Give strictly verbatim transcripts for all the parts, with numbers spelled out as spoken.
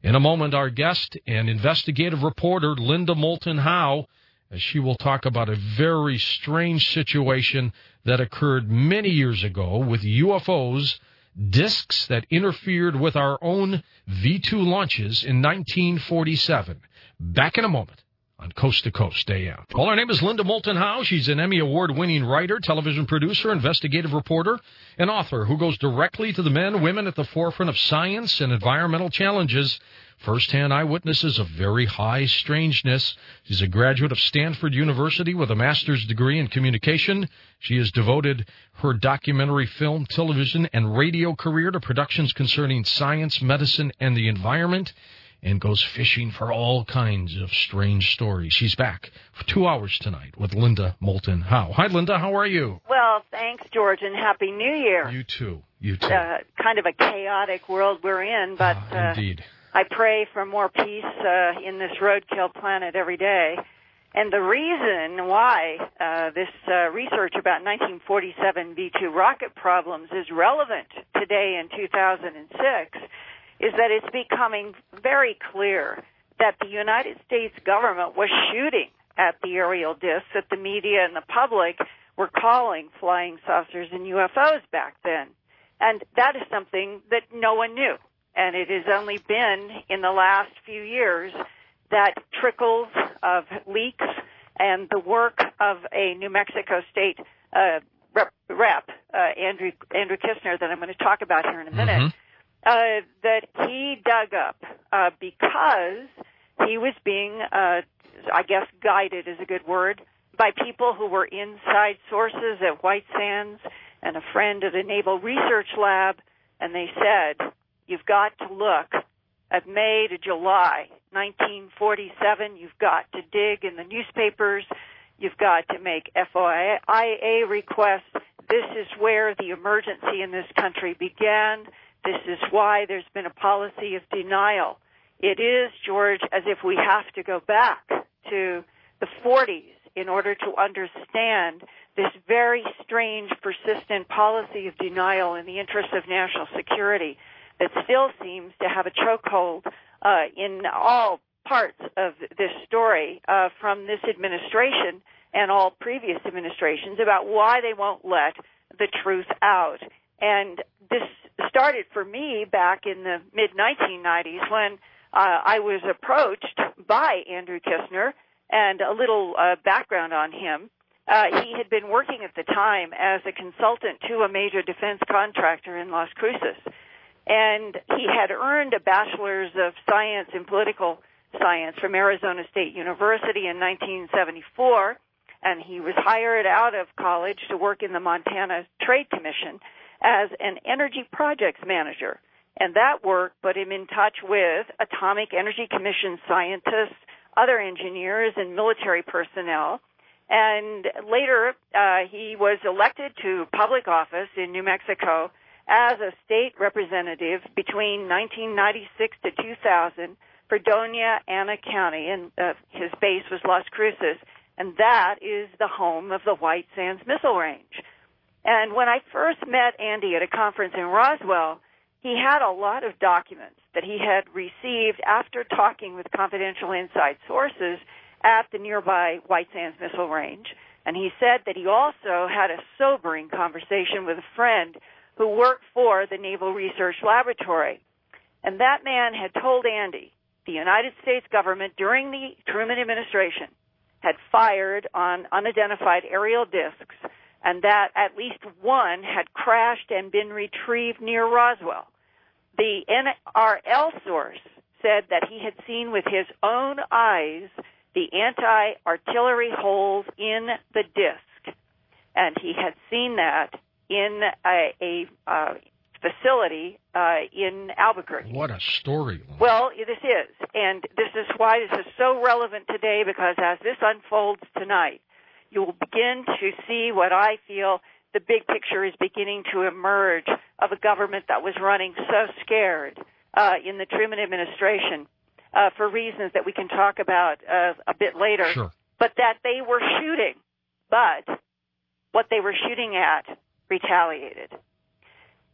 In a moment, our guest and investigative reporter, Linda Moulton Howe, as she will talk about a very strange situation that occurred many years ago with U F Os, discs that interfered with our own V two launches in nineteen forty-seven. Back in a moment on Coast to Coast A M. Well, her name is Linda Moulton Howe. She's an Emmy Award-winning writer, television producer, investigative reporter, and author who goes directly to the men, women at the forefront of science and environmental challenges. First-hand eyewitnesses of very high strangeness. She's a graduate of Stanford University with a master's degree in communication. She has devoted her documentary, film, television, and radio career to productions concerning science, medicine, and the environment, and goes fishing for all kinds of strange stories. She's back for two hours tonight with Linda Moulton Howe. Hi, Linda. How are you? Well, thanks, George, and Happy New Year. You too. You too. Uh, kind of a chaotic world we're in, but ah, indeed. Uh, I pray for more peace uh, in this roadkill planet every day. And the reason why uh, this uh, research about nineteen forty-seven V two rocket problems is relevant today in two thousand six is that it's becoming very clear that the United States government was shooting at the aerial discs that the media and the public were calling flying saucers and U F Os back then. And that is something that no one knew. And it has only been in the last few years that trickles of leaks and the work of a New Mexico State uh, rep, rep uh, Andrew Andrew Kistner, that I'm going to talk about here in a minute, mm-hmm. uh, that he dug up uh, because he was being, uh, I guess, guided is a good word, by people who were inside sources at White Sands and a friend at a Naval Research Lab, and they said, you've got to look at May to July nineteen forty-seven. You've got to dig in the newspapers. You've got to make F O I A requests. This is where the emergency in this country began. This is why there's been a policy of denial. It is, George, as if we have to go back to the forties in order to understand this very strange, persistent policy of denial in the interest of national security that still seems to have a chokehold uh, in all parts of this story uh, from this administration and all previous administrations about why they won't let the truth out. And this started for me back in the mid nineteen nineties when uh, I was approached by Andrew Kistner, and a little uh, background on him. Uh, he had been working at the time as a consultant to a major defense contractor in Las Cruces. And he had earned a bachelor's of science in political science from Arizona State University in nineteen seventy-four, and he was hired out of college to work in the Montana Trade Commission as an energy projects manager. And that work put him in touch with Atomic Energy Commission scientists, other engineers, and military personnel. And later, uh, he was elected to public office in New Mexico as a state representative between nineteen ninety-six to two thousand for Doña Ana County, and uh, his base was Las Cruces, and that is the home of the White Sands Missile Range. And when I first met Andy at a conference in Roswell, he had a lot of documents that he had received after talking with confidential inside sources at the nearby White Sands Missile Range. And he said that he also had a sobering conversation with a friend who worked for the Naval Research Laboratory. And that man had told Andy the United States government during the Truman administration had fired on unidentified aerial discs, and that at least one had crashed and been retrieved near Roswell. The N R L source said that he had seen with his own eyes the anti-artillery holes in the disc, and he had seen that in a, a uh, facility uh, in Albuquerque. What a story. Well, this is, and this is why this is so relevant today, because as this unfolds tonight, you will begin to see what I feel the big picture is beginning to emerge of a government that was running so scared uh, in the Truman administration uh, for reasons that we can talk about uh, a bit later, sure. But that they were shooting, but what they were shooting at retaliated.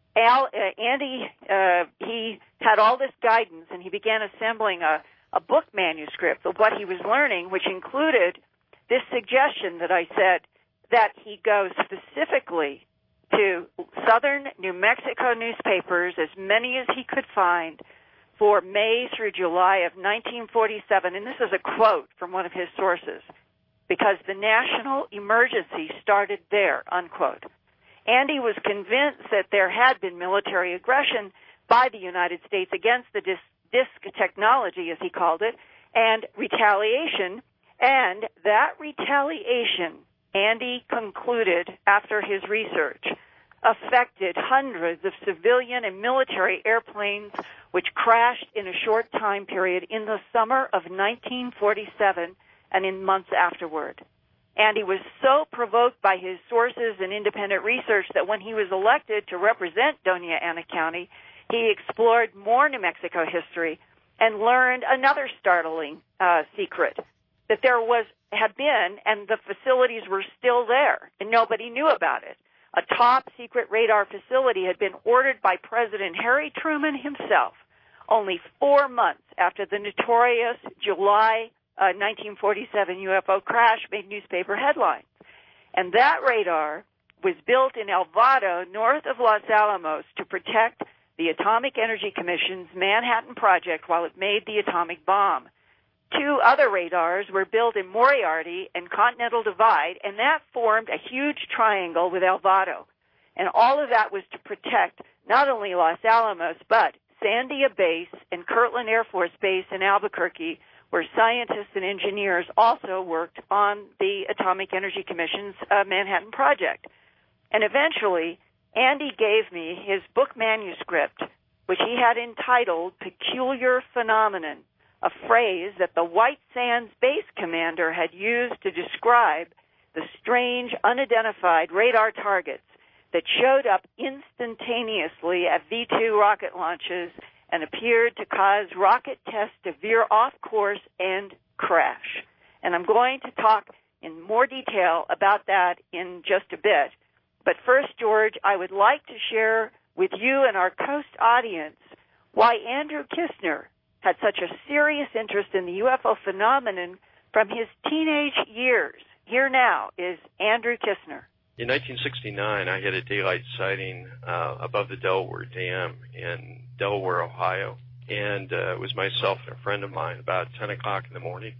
Al, uh, Andy, uh, he had all this guidance, and he began assembling a, a book manuscript of what he was learning, which included this suggestion that I said that he go specifically to southern New Mexico newspapers, as many as he could find, for May through July of nineteen forty-seven. And this is a quote from one of his sources, because the national emergency started there, unquote. Andy was convinced that there had been military aggression by the United States against the disc, disc technology, as he called it, and retaliation. And that retaliation, Andy concluded after his research, affected hundreds of civilian and military airplanes which crashed in a short time period in the summer of nineteen forty-seven and in months afterward. And he was so provoked by his sources and independent research that when he was elected to represent Doña Ana County, he explored more New Mexico history and learned another startling uh, secret, that there was had been, and the facilities were still there, and nobody knew about it. A top-secret radar facility had been ordered by President Harry Truman himself only four months after the notorious July uh, nineteen forty-seven U F O crash made newspaper headlines. And that radar was built in El Vado, north of Los Alamos, to protect the Atomic Energy Commission's Manhattan Project while it made the atomic bomb. Two other radars were built in Moriarty and Continental Divide, and that formed a huge triangle with El Vado. And all of that was to protect not only Los Alamos, but Sandia Base and Kirtland Air Force Base in Albuquerque, where scientists and engineers also worked on the Atomic Energy Commission's uh, Manhattan Project. And eventually, Andy gave me his book manuscript, which he had entitled Peculiar Phenomenon, a phrase that the White Sands base commander had used to describe the strange, unidentified radar targets that showed up instantaneously at V two rocket launches and appeared to cause rocket tests to veer off course and crash. And I'm going to talk in more detail about that in just a bit. But first, George, I would like to share with you and our Coast audience why Andrew Kistner had such a serious interest in the U F O phenomenon from his teenage years. Here now is Andrew Kistner. In nineteen sixty-nine, I had a daylight sighting uh, above the Delaware Dam in Delaware, Ohio. And uh, it was myself and a friend of mine about ten o'clock in the morning.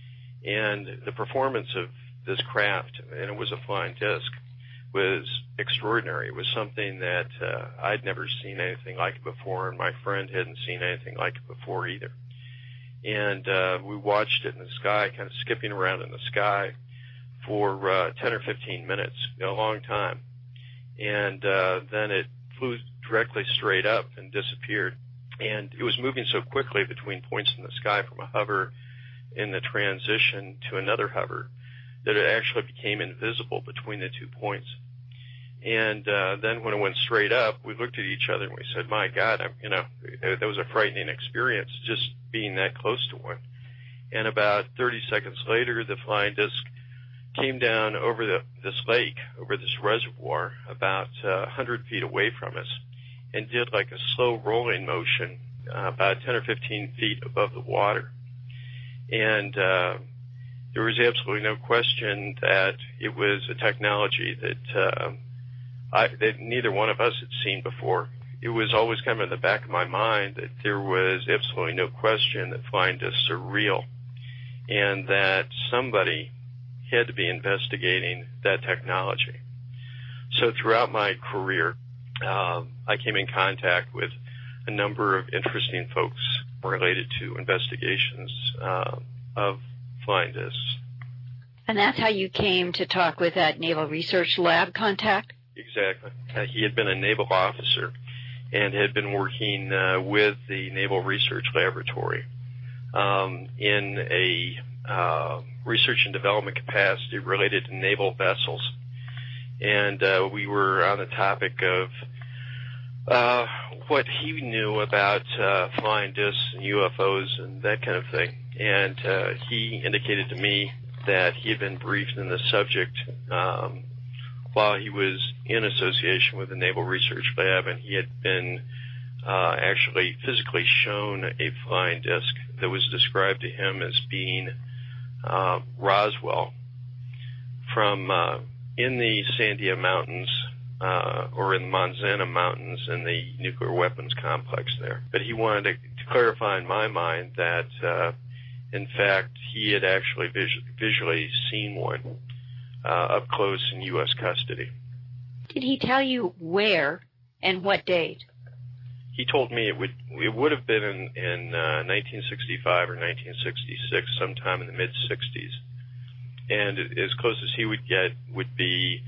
And the performance of this craft, and it was a flying disc, was extraordinary. It was something that uh, I'd never seen anything like it before, and my friend hadn't seen anything like it before either. And uh, we watched it in the sky, kind of skipping around in the sky for uh, ten or fifteen minutes, a long time. And uh, then it flew directly straight up and disappeared. And it was moving so quickly between points in the sky from a hover in the transition to another hover that it actually became invisible between the two points. And uh, then when it went straight up, we looked at each other and we said, my God, I'm, you know, that was a frightening experience, just being that close to one. And about thirty seconds later, the flying disc came down over the, this lake, over this reservoir, about uh, one hundred feet away from us, and did like a slow rolling motion uh, about ten or fifteen feet above the water. And uh, there was absolutely no question that it was a technology that, uh, I, that neither one of us had seen before. It was always kind of in the back of my mind that there was absolutely no question that flying discs are real, and that somebody had to be investigating that technology. So throughout my career, um, I came in contact with a number of interesting folks related to investigations uh, of flying discs. And that's how you came to talk with that Naval Research Lab contact? Exactly. Uh, he had been a naval officer and had been working uh, with the Naval Research Laboratory um, in a uh, research and development capacity related to naval vessels. And uh, we were on the topic of uh, what he knew about uh, flying discs and U F Os and that kind of thing. And uh, he indicated to me that he had been briefed in the subject um, while he was in association with the Naval Research Lab, and he had been uh, actually physically shown a flying disc that was described to him as being uh, Roswell from uh, in the Sandia Mountains, uh, or in the Monzana Mountains in the nuclear weapons complex there. But he wanted to, to clarify in my mind that, uh, in fact, he had actually vis- visually seen one uh, up close in U S custody. Did he tell you where and what date? He told me it would it would have been in, in uh, nineteen sixty-five or nineteen sixty-six, sometime in the mid-sixties. And as close as he would get would be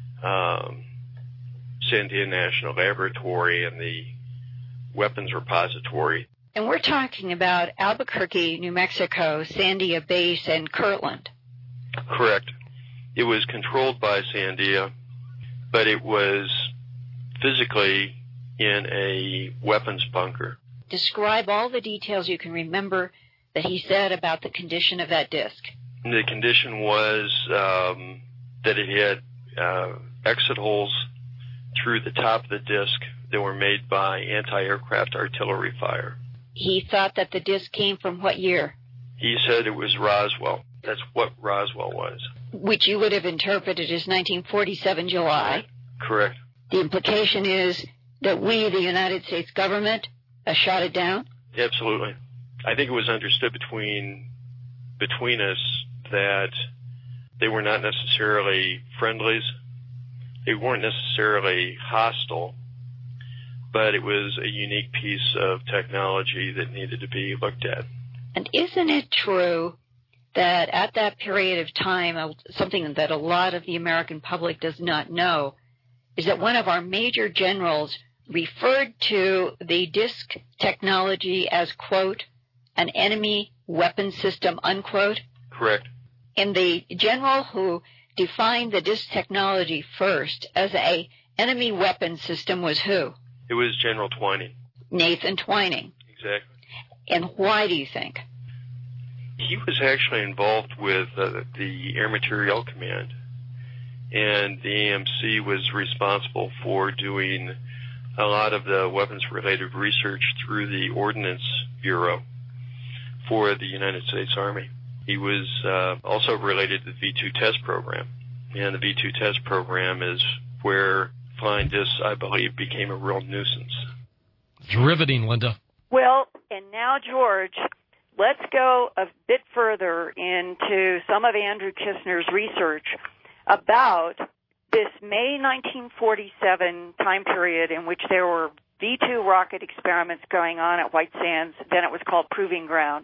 um, Sandia National Laboratory and the weapons repository. And we're talking about Albuquerque, New Mexico, Sandia Base, and Kirtland. Correct. It was controlled by Sandia, but it was physically in a weapons bunker. Describe all the details you can remember that he said about the condition of that disc. The condition was um, that it had uh, exit holes through the top of the disc that were made by anti-aircraft artillery fire. He thought that the disc came from what year? He said it was Roswell. That's what Roswell was. Which you would have interpreted as nineteen forty-seven July. Correct. The implication is that we, the United States government, uh, shot it down? Absolutely. I think it was understood between between us that they were not necessarily friendlies. They weren't necessarily hostile, but it was a unique piece of technology that needed to be looked at. And isn't it true that at that period of time, something that a lot of the American public does not know, is that one of our major generals referred to the disc technology as, quote, an enemy weapon system, unquote? Correct. And the general who defined the disc technology first as a enemy weapon system was who? It was General Twining. Nathan Twining. Exactly. And why do you think? He was actually involved with uh, the Air Materiel Command, and the A M C was responsible for doing a lot of the weapons-related research through the Ordnance Bureau for the United States Army. He was uh, also related to the V two test program, and the V two test program is where flying discs, I believe, became a real nuisance. It's riveting, Linda. Well, and now, George, let's go a bit further into some of Andrew Kistner's research about this May nineteen forty-seven time period in which there were V two rocket experiments going on at White Sands, then it was called Proving Ground,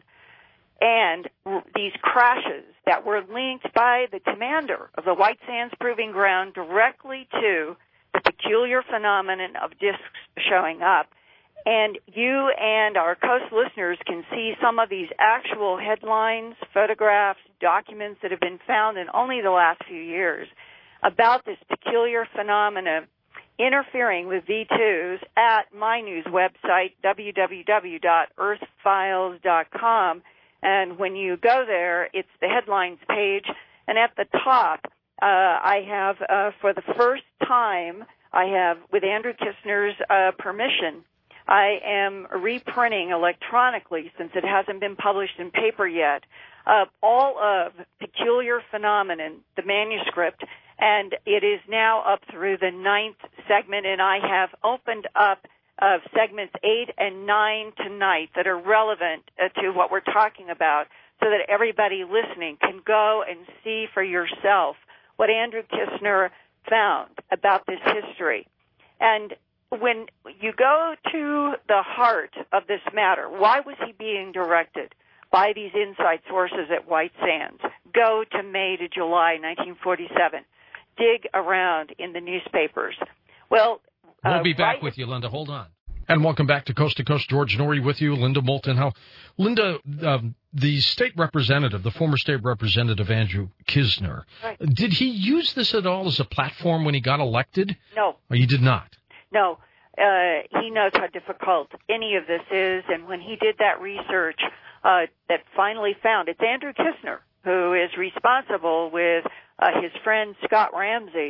and these crashes that were linked by the commander of the White Sands Proving Ground directly to the peculiar phenomenon of discs showing up. And you and our Coast listeners can see some of these actual headlines, photographs, documents that have been found in only the last few years about this peculiar phenomena interfering with V twos at my news website, w w w dot earth files dot com. And when you go there, it's the headlines page. And at the top, uh, I have, uh, for the first time, I have, with Andrew Kistner's uh, permission, I am reprinting electronically, since it hasn't been published in paper yet, uh, all of Peculiar Phenomenon, the manuscript, and it is now up through the ninth segment, and I have opened up uh, segments eight and nine tonight that are relevant uh, to what we're talking about, so that everybody listening can go and see for yourself what Andrew Kistner found about this history. And when you go to the heart of this matter, why was he being directed by these inside sources at White Sands? Go to May to July nineteen forty-seven. Dig around in the newspapers. Well, we'll uh, be back right with you, Linda. Hold on. And welcome back to Coast to Coast. George Noory with you, Linda Moulton Howe. Linda, um, the state representative, the former state representative Andrew Kistner, right. did he use this at all as a platform when he got elected? No. Or he did not? No. Uh, he knows how difficult any of this is, and when he did that research uh, that finally found, it's Andrew Kistner who is responsible with uh, his friend Scott Ramsey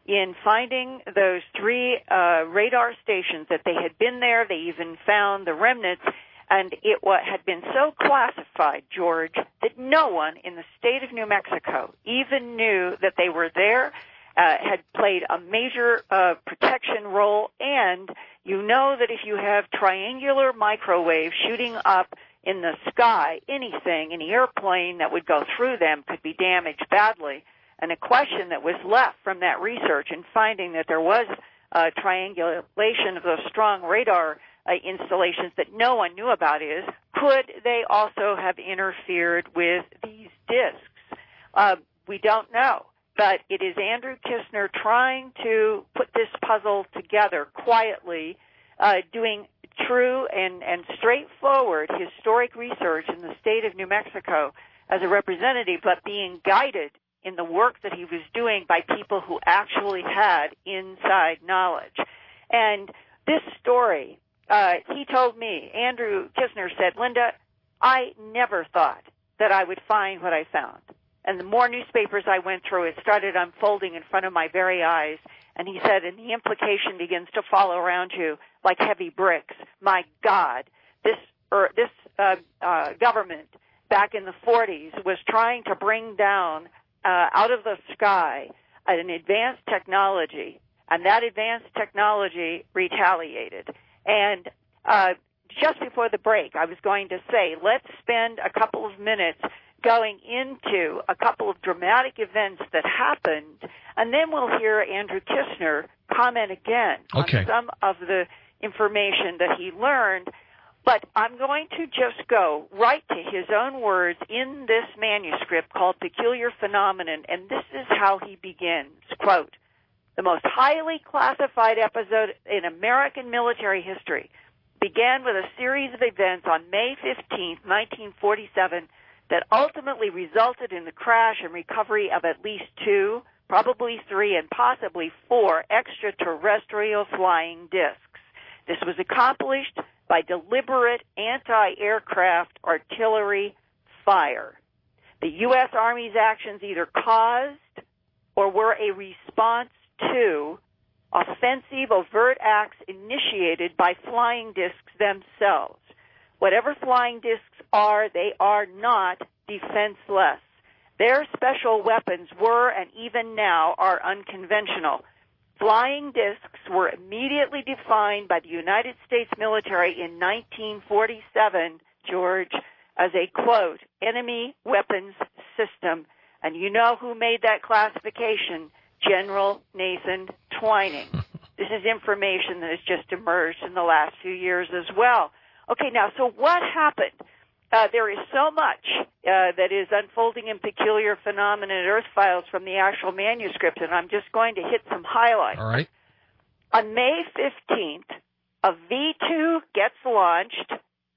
in finding those three uh, radar stations, that they had been there. They even found the remnants, and it wa- had been so classified, George, that no one in the state of New Mexico even knew that they were there, uh, had played a major uh, protection role, and you know that if you have triangular microwaves shooting up in the sky, anything, any airplane that would go through them could be damaged badly. And a question that was left from that research and finding that there was uh, triangulation of those strong radar uh, installations that no one knew about is, could they also have interfered with these disks? Uh, we don't know. But it is Andrew Kistner trying to put this puzzle together quietly, uh, doing true and, and straightforward historic research in the state of New Mexico as a representative, but being guided in the work that he was doing by people who actually had inside knowledge. And this story, uh, he told me, Andrew Kistner said, Linda, I never thought that I would find what I found. And the more newspapers I went through, it started unfolding in front of my very eyes. And he said, and the implication begins to fall around you like heavy bricks. My God, this, er, this uh, uh, government back in the forties was trying to bring down Uh, out of the sky an advanced technology, and that advanced technology retaliated. And uh, just before the break, I was going to say, let's spend a couple of minutes going into a couple of dramatic events that happened, and then we'll hear Andrew Kistner comment again okay. on some of the information that he learned. But I'm going to just go right to his own words in this manuscript called Peculiar Phenomenon, and this is how he begins, quote, the most highly classified episode in American military history began with a series of events on May fifteenth, nineteen forty-seven, that ultimately resulted in the crash and recovery of at least two, probably three, and possibly four extraterrestrial flying discs. This was accomplished by deliberate anti-aircraft artillery fire. The U S. Army's actions either caused or were a response to offensive overt acts initiated by flying discs themselves. Whatever flying discs are, they are not defenseless. Their special weapons were, and even now, are unconventional. Flying discs were immediately defined by the United States military in nineteen forty-seven, George, as a, quote, enemy weapons system. And you know who made that classification? General Nathan Twining. This is information that has just emerged in the last few years as well. Okay, now, so what happened? Uh, there is so much uh, that is unfolding in Peculiar Phenomenon and Earth Files from the actual manuscript, and I'm just going to hit some highlights. All right. On May fifteenth, a V two gets launched,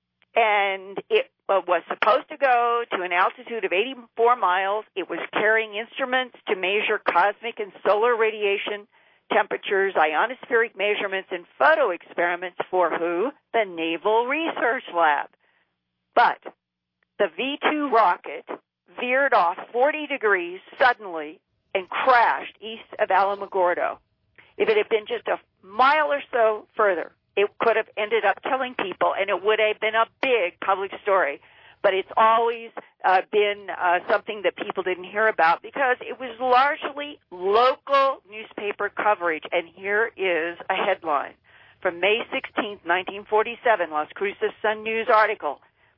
and it uh, was supposed to go to an altitude of eighty-four miles. It was carrying instruments to measure cosmic and solar radiation temperatures, ionospheric measurements, and photo experiments for who? The Naval Research Lab. But the V two rocket veered off forty degrees suddenly and crashed east of Alamogordo. If it had been just a mile or so further, it could have ended up killing people, and it would have been a big public story. But it's always uh, been uh, something that people didn't hear about because it was largely local newspaper coverage. And here is a headline from May sixteenth, nineteen forty-seven, Las Cruces Sun News article.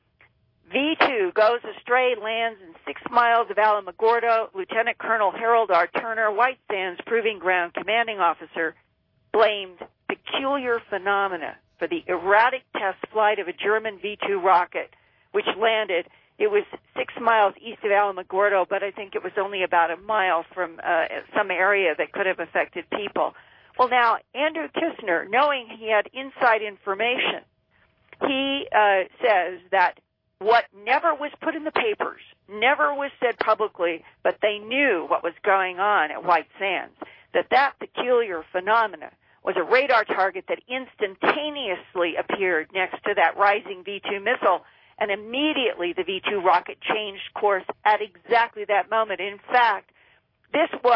V two goes astray, lands in six miles of Alamogordo. Lieutenant Colonel Harold R. Turner, White Sands Proving Ground commanding officer, blamed peculiar phenomena for the erratic test flight of a German V two rocket, which landed. It was six miles east of Alamogordo, but I think it was only about a mile from uh, some area that could have affected people. Well, now, Andrew Kistner, knowing he had inside information, he uh, says that what never was put in the papers, never was said publicly, but they knew what was going on at White Sands, that that peculiar phenomena was a radar target that instantaneously appeared next to that rising V two missile, and immediately the V two rocket changed course at exactly that moment. In fact, this was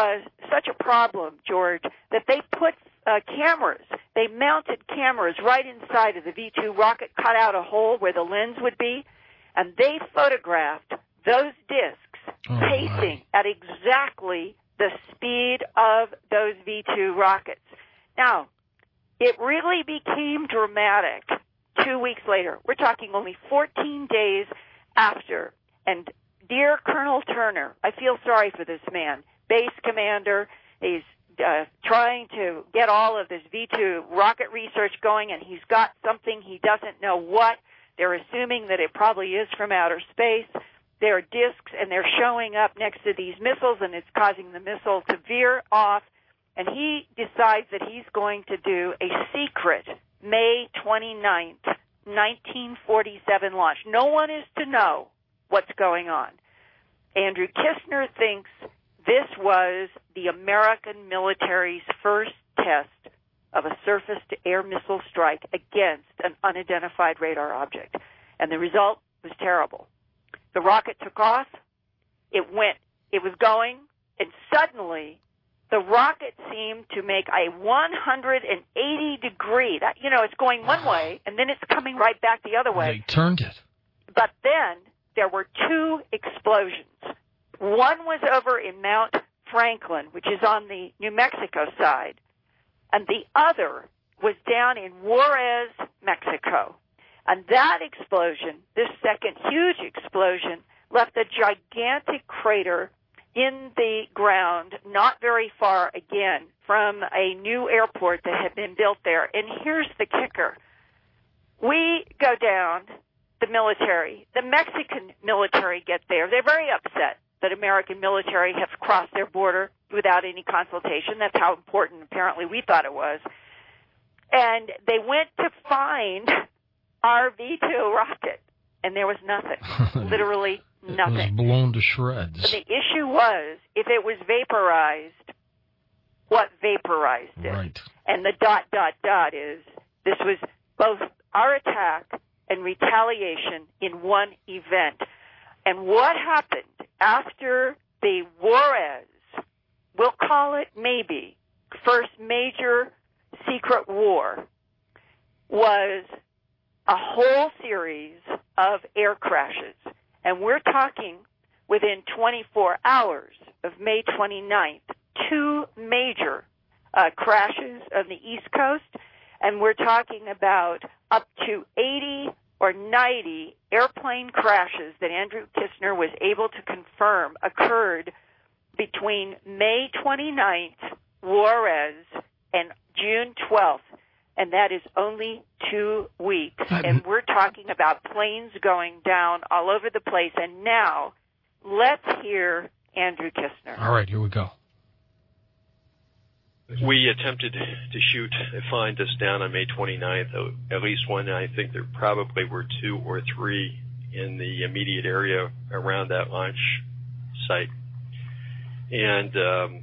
such a problem, George, that they put uh, cameras, they mounted cameras right inside of the V two rocket, cut out a hole where the lens would be, and they photographed those discs oh, pacing my. at exactly the speed of those V two rockets. Now, it really became dramatic two weeks later. We're talking only fourteen days after. And dear Colonel Turner, I feel sorry for this man, base commander. He's uh, trying to get all of this V two rocket research going, and he's got something he doesn't know what. They're assuming that it probably is from outer space. There are discs, and they're showing up next to these missiles, and it's causing the missile to veer off. And he decides that he's going to do a secret May twenty-ninth, nineteen forty-seven launch. No one is to know what's going on. Andrew Kistner thinks this was the American military's first test of a surface-to-air missile strike against an unidentified radar object. And the result was terrible. The rocket took off. It went, it was going, and suddenly the rocket seemed to make a one hundred eighty degree, that, you know, it's going one way, and then it's coming right back the other way. They turned it. But then there were two explosions. One was over in Mount Franklin, which is on the New Mexico side, and the other was down in Juarez, Mexico. And that explosion, this second huge explosion, left a gigantic crater in the ground, not very far, again, from a new airport that had been built there. And here's the kicker. We go down, the military. The Mexican military get there. They're very upset that American military has crossed their border without any consultation. That's how important, apparently, we thought it was. And they went to find our V two rocket, and there was nothing. Literally nothing. It was blown to shreds. The issue was, if it was vaporized, what vaporized it? Right. And the dot, dot, dot is, this was both our attack and retaliation in one event. And what happened after the Juarez, we'll call it maybe, first major secret war, was a whole series of air crashes. And we're talking within twenty-four hours of May twenty-ninth, two major uh, crashes on the East Coast. And we're talking about up to eighty or ninety airplane crashes that Andrew Kistner was able to confirm occurred between May twenty-ninth, Juarez, and June twelfth. And that is only two weeks. And we're talking about planes going down all over the place. And now, let's hear Andrew Kistner. All right, here we go. We attempted to shoot and find this down on May twenty-ninth, at least one. I think there probably were two or three in the immediate area around that launch site. And um,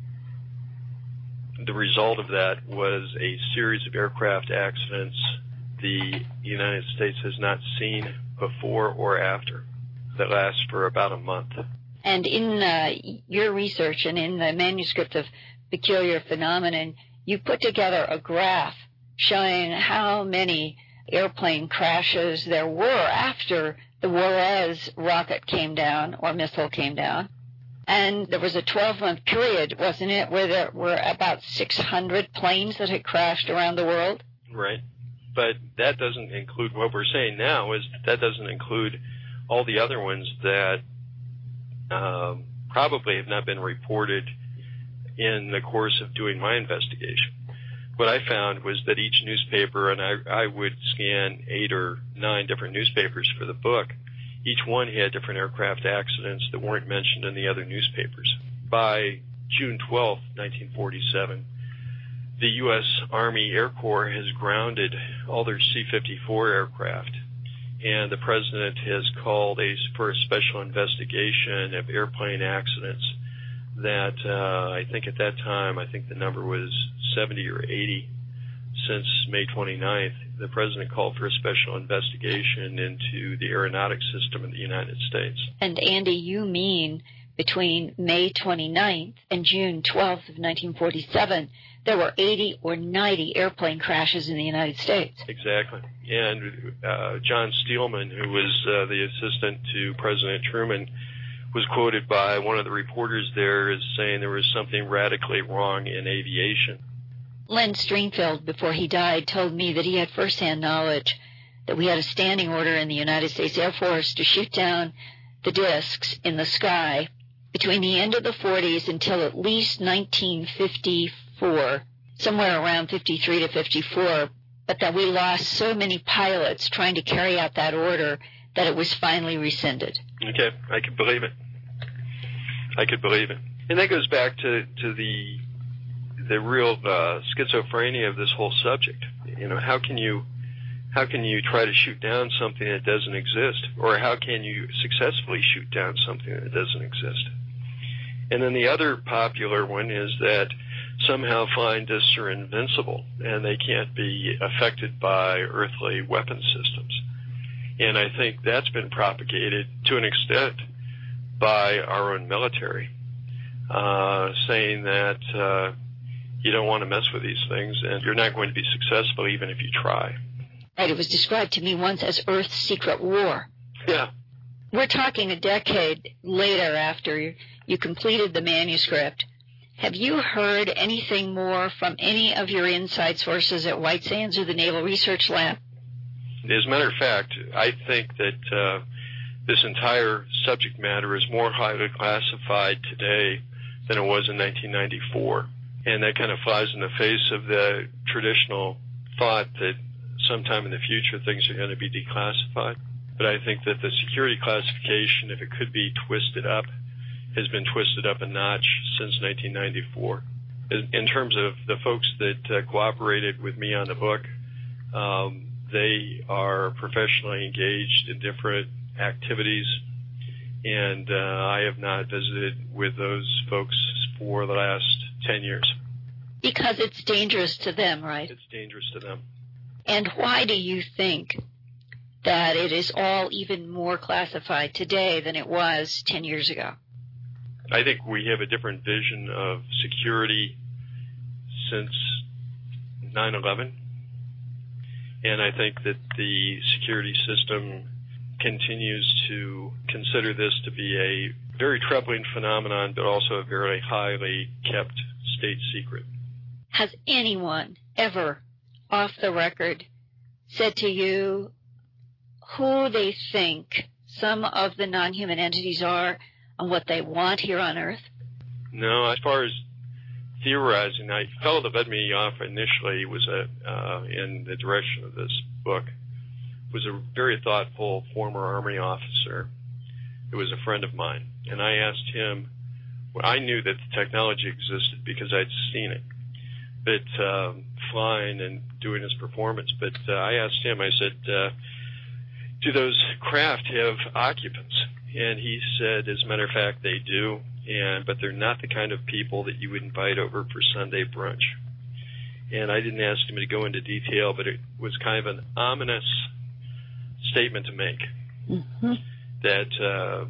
the result of that was a series of aircraft accidents the United States has not seen before or after that last for about a month. And in uh, your research and in the manuscript of Peculiar Phenomenon, you put together a graph showing how many airplane crashes there were after the Juarez rocket came down or missile came down. And there was a twelve-month period, wasn't it, where there were about six hundred planes that had crashed around the world? Right. But that doesn't include, what we're saying now is that doesn't include all the other ones that um, probably have not been reported in the course of doing my investigation. What I found was that each newspaper, and I, I would scan eight or nine different newspapers for the book, each one had different aircraft accidents that weren't mentioned in the other newspapers. By June twelfth, nineteen forty-seven, the U S Army Air Corps has grounded all their C fifty-four aircraft, and the President has called a, for a special investigation of airplane accidents that uh, I think at that time, I think the number was seventy or eighty since May twenty-ninth. The President called for a special investigation into the aeronautics system in the United States. And Andy, you mean between May twenty-ninth and June twelfth of nineteen forty-seven, there were eighty or ninety airplane crashes in the United States. Exactly. And uh, John Steelman, who was uh, the assistant to President Truman, was quoted by one of the reporters there as saying there was something radically wrong in aviation. Len Stringfield, before he died, told me that he had firsthand knowledge that we had a standing order in the United States Air Force to shoot down the discs in the sky between the end of the forties until at least nineteen fifty-four, somewhere around fifty-three to fifty-four, but that we lost so many pilots trying to carry out that order that it was finally rescinded. Okay, I could believe it. I could believe it. And that goes back to, to the the real uh, schizophrenia of this whole subject. You know, how can you how can you try to shoot down something that doesn't exist, or how can you successfully shoot down something that doesn't exist? And then the other popular one is that somehow flying discs are invincible and they can't be affected by earthly weapon systems. And I think that's been propagated to an extent by our own military, uh, saying that uh, you don't want to mess with these things and you're not going to be successful even if you try. Right, it was described to me once as Earth's secret war. Yeah. We're talking a decade later after you completed the manuscript. Have you heard anything more from any of your inside sources at White Sands or the Naval Research Lab? As a matter of fact, I think that uh, this entire subject matter is more highly classified today than it was in nineteen ninety-four. And that kind of flies in the face of the traditional thought that sometime in the future things are going to be declassified. But I think that the security classification, if it could be twisted up, has been twisted up a notch since nineteen ninety-four. In terms of the folks that uh, cooperated with me on the book, um, they are professionally engaged in different activities, and uh, I have not visited with those folks for the last ten years. Because it's dangerous to them, right? It's dangerous to them. And why do you think that it is all even more classified today than it was ten years ago? I think we have a different vision of security since nine eleven. And I think that the security system continues to consider this to be a very troubling phenomenon, but also a very highly kept state secret. Has anyone ever, off the record, said to you who they think some of the non-human entities are and what they want here on Earth? No, as far as theorizing, I the fellow that led me off initially was a uh, in the direction of this book was a very thoughtful former Army officer who was a friend of mine, and I asked him. Well, I knew that the technology existed because I'd seen it, but um, flying and doing his performance. But uh, I asked him. I said, uh, "Do those craft have occupants?" And he said, "As a matter of fact, they do." And but they're not the kind of people that you would invite over for Sunday brunch. And I didn't ask him to go into detail, but it was kind of an ominous statement to make. Mm-hmm. That uh,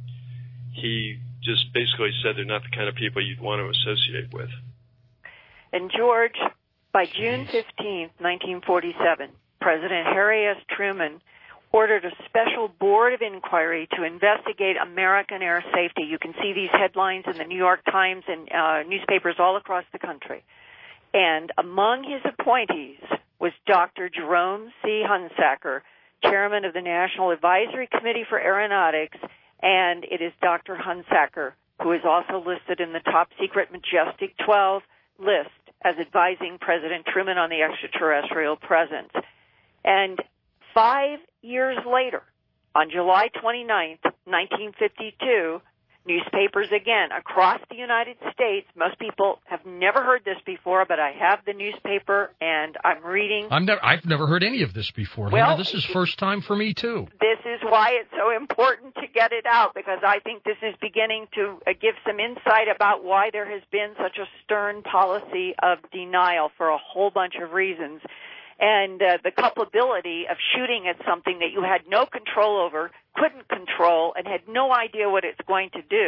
he just basically said they're not the kind of people you'd want to associate with. And George, by June fifteenth, nineteen forty-seven, President Harry S. Truman ordered a special board of inquiry to investigate American air safety. You can see these headlines in the New York Times and uh, newspapers all across the country. And among his appointees was Doctor Jerome C. Hunsaker, chairman of the National Advisory Committee for Aeronautics, and it is Doctor Hunsaker who is also listed in the top secret Majestic twelve list as advising President Truman on the extraterrestrial presence. And Five years later, on July twenty-ninth, nineteen fifty-two, newspapers again across the United States. Most people have never heard this before, but I have the newspaper and I'm reading. I'm never, I've never heard any of this before. Well, Hannah, this is first time for me, too. This is why it's so important to get it out, because I think this is beginning to uh, give some insight about why there has been such a stern policy of denial for a whole bunch of reasons. And uh, the culpability of shooting at something that you had no control over, couldn't control, and had no idea what it's going to do,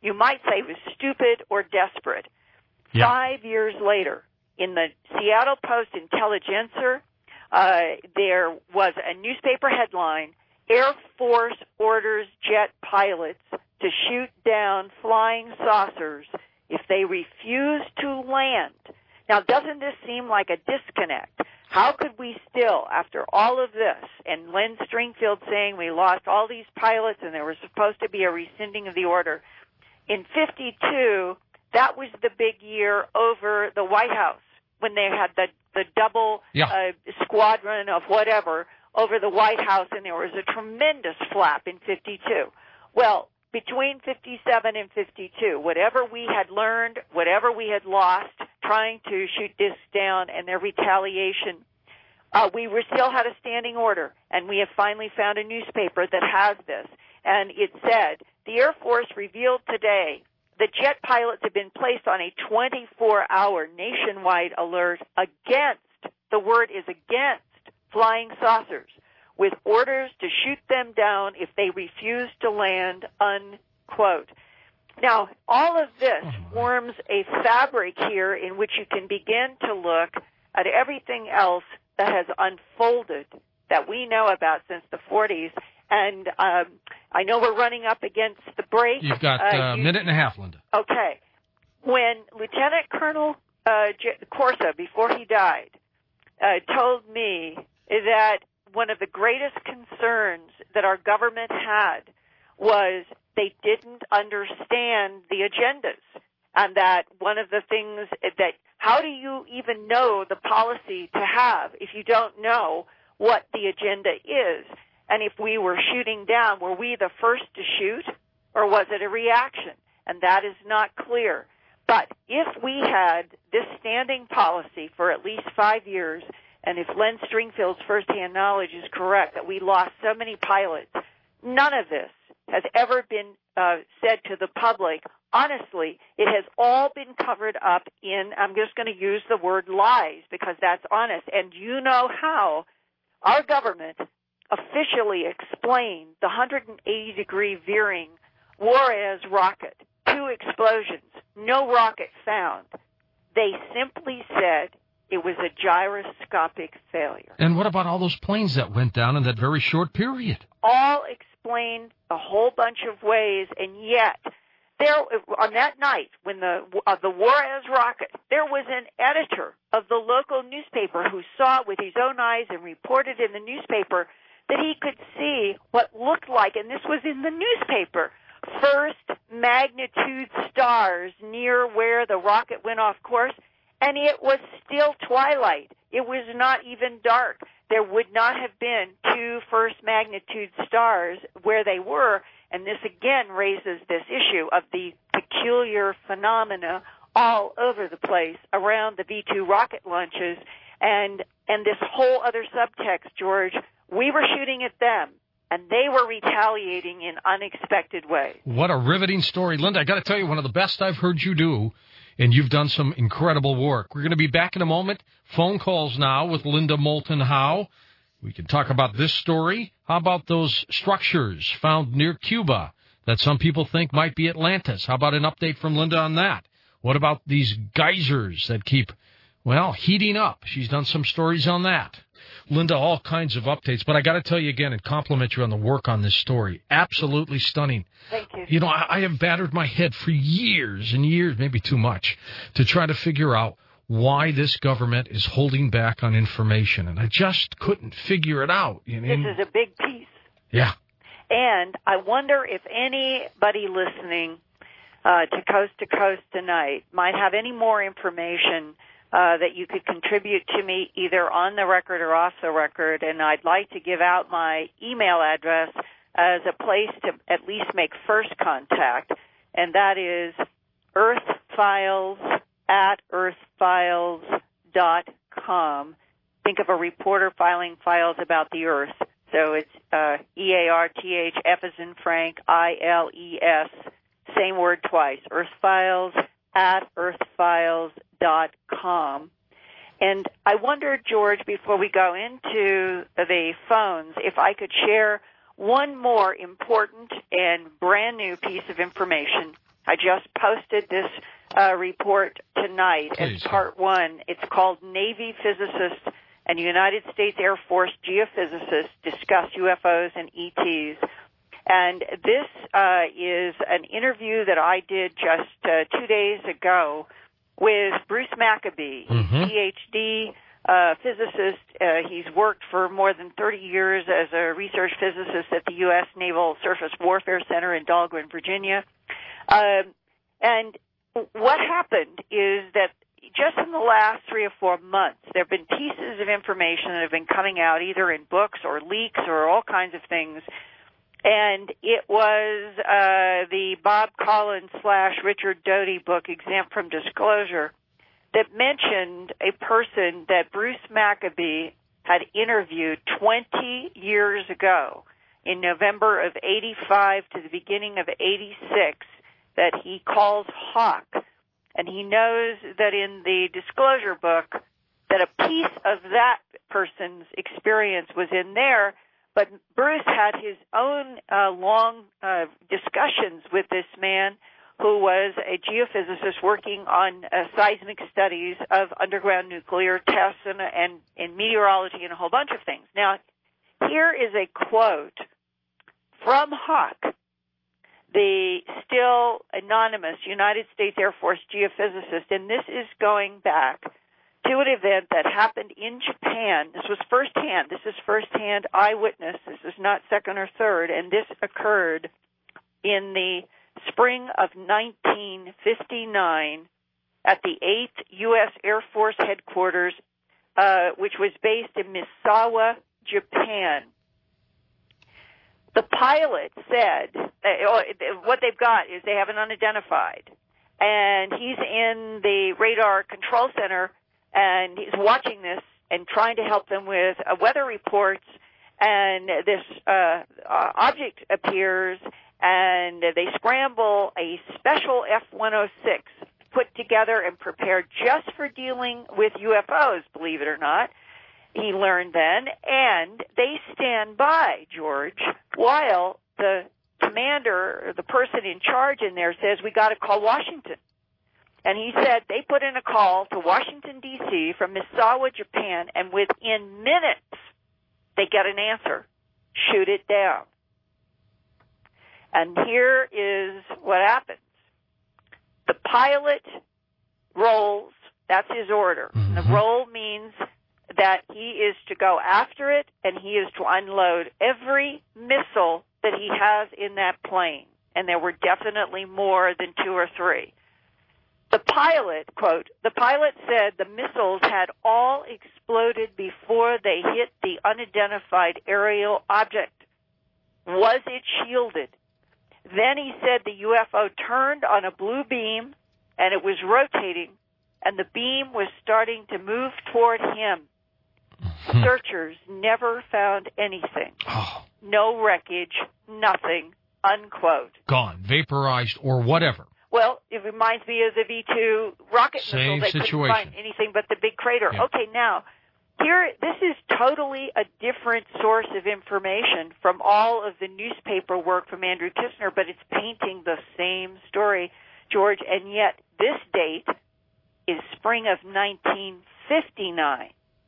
you might say was stupid or desperate. Yeah. Five years later, in the Seattle Post-Intelligencer, uh, there was a newspaper headline, Air Force orders jet pilots to shoot down flying saucers if they refuse to land. Now, doesn't this seem like a disconnect? How could we still, after all of this, and Len Stringfield saying we lost all these pilots and there was supposed to be a rescinding of the order, in fifty-two, that was the big year over the White House when they had the, the double yeah. uh, squadron of whatever over the White House, and there was a tremendous flap in fifty-two. Well, between fifty-seven and fifty-two, whatever we had learned, whatever we had lost trying to shoot this down and their retaliation, uh, we were still had a standing order, and we have finally found a newspaper that has this. And it said, the Air Force revealed today the jet pilots have been placed on a twenty-four hour nationwide alert against, the word is against, flying saucers, with orders to shoot them down if they refuse to land, unquote. Now, all of this forms a fabric here in which you can begin to look at everything else that has unfolded that we know about since the forties. And um, I know we're running up against the break. You've got uh, a you, minute and a half, Linda. Okay. When Lieutenant Colonel uh, J- Corsa, before he died, uh, told me that one of the greatest concerns that our government had was they didn't understand the agendas, and that one of the things that, how do you even know the policy to have if you don't know what the agenda is? And if we were shooting down, were we the first to shoot, or was it a reaction? And that is not clear. But if we had this standing policy for at least five years, and if Len Stringfield's firsthand knowledge is correct, that we lost so many pilots, none of this has ever been uh, said to the public. Honestly, it has all been covered up in, I'm just going to use the word lies because that's honest. And you know how our government officially explained the one hundred eighty degree veering Juarez rocket, two explosions, no rocket found. They simply said it was a gyroscopic failure. And what about all those planes that went down in that very short period? All explained a whole bunch of ways, and yet there, on that night when the uh, the Juarez rocket, there was an editor of the local newspaper who saw it with his own eyes and reported in the newspaper that he could see what looked like, and this was in the newspaper, first magnitude stars near where the rocket went off course, and it was still twilight. It was not even dark. There would not have been two first magnitude stars where they were, and this again raises this issue of the peculiar phenomena all over the place around the V two rocket launches, and and this whole other subtext, George. We were shooting at them, and they were retaliating in unexpected ways. What a riveting story. Linda, I got to tell you, one of the best I've heard you do, and you've done some incredible work. We're going to be back in a moment. Phone calls now with Linda Moulton Howe. We can talk about this story. How about those structures found near Cuba that some people think might be Atlantis? How about an update from Linda on that? What about these geysers that keep, well, heating up? She's done some stories on that. Linda, all kinds of updates, but I got to tell you again and compliment you on the work on this story. Absolutely stunning. Thank you. You know, I, I have battered my head for years and years, maybe too much, to try to figure out why this government is holding back on information, and I just couldn't figure it out. You know? This is a big piece. Yeah. And I wonder if anybody listening uh, to Coast to Coast tonight might have any more information Uh, that you could contribute to me either on the record or off the record, and I'd like to give out my email address as a place to at least make first contact, and that is earthfiles at earthfiles dot com. Think of a reporter filing files about the Earth. So it's uh, E A R T H, F as in Frank, I L E S, same word twice, earthfiles at earthfiles dot com. And I wondered, George, before we go into the phones, if I could share one more important and brand new piece of information I just posted this uh, report tonight Please. as part one. It's called Navy Physicists and United States Air Force Geophysicists Discuss U F Os and E Ts. And this uh, is an interview that I did just uh, two days ago with Bruce Maccabee, Mm-hmm. P H D uh, physicist. Uh, he's worked for more than thirty years as a research physicist at the U S Naval Surface Warfare Center in Dahlgren, Virginia. Um, and what happened is that just in the last three or four months, there have been pieces of information that have been coming out either in books or leaks or all kinds of things. And it was uh, the Bob Collins slash Richard Doty book, Exempt from Disclosure, that mentioned a person that Bruce Maccabee had interviewed twenty years ago in November of eighty-five to the beginning of eighty-six that he calls Hawk. And he knows that in the disclosure book that a piece of that person's experience was in there, but Bruce had his own uh, long uh, discussions with this man who was a geophysicist working on uh, seismic studies of underground nuclear tests and, and, and meteorology and a whole bunch of things. Now, here is a quote from Hawk, the still anonymous United States Air Force geophysicist, and this is going back to an event that happened in Japan. This was firsthand. This is firsthand eyewitness. This is not second or third, and this occurred in the spring of nineteen fifty-nine at the eighth U S Air Force headquarters, uh, which was based in Misawa, Japan. The pilot said, uh, what they've got is they have an unidentified, and he's in the radar control center, and he's watching this and trying to help them with uh, weather reports, and this uh, uh, object appears, and they scramble a special F one oh six put together and prepared just for dealing with U F Os, believe it or not. He learned then, and they stand by, George, while the commander, or the person in charge in there says, we got to call Washington. And he said they put in a call to Washington, D C from Misawa, Japan, and within minutes they get an answer. Shoot it down. And here is what happens. The pilot rolls. That's his order. Mm-hmm. The roll means that he is to go after it, and he is to unload every missile that he has in that plane. And there were definitely more than two or three. The pilot, quote, the pilot said the missiles had all exploded before they hit the unidentified aerial object. Was it shielded? Then he said the U F O turned on a blue beam, and it was rotating, and the beam was starting to move toward him. Hmm. Searchers never found anything. Oh. No wreckage, nothing, unquote. Gone, vaporized, or whatever. Well, it reminds me of the V two rocket Same missile. They situation. couldn't find anything but the big crater. Yeah. Okay, now, here, this is totally a different source of information from all of the newspaper work from Andrew Kistner, but it's painting the same story, George, and yet this date is spring of nineteen fifty-nine.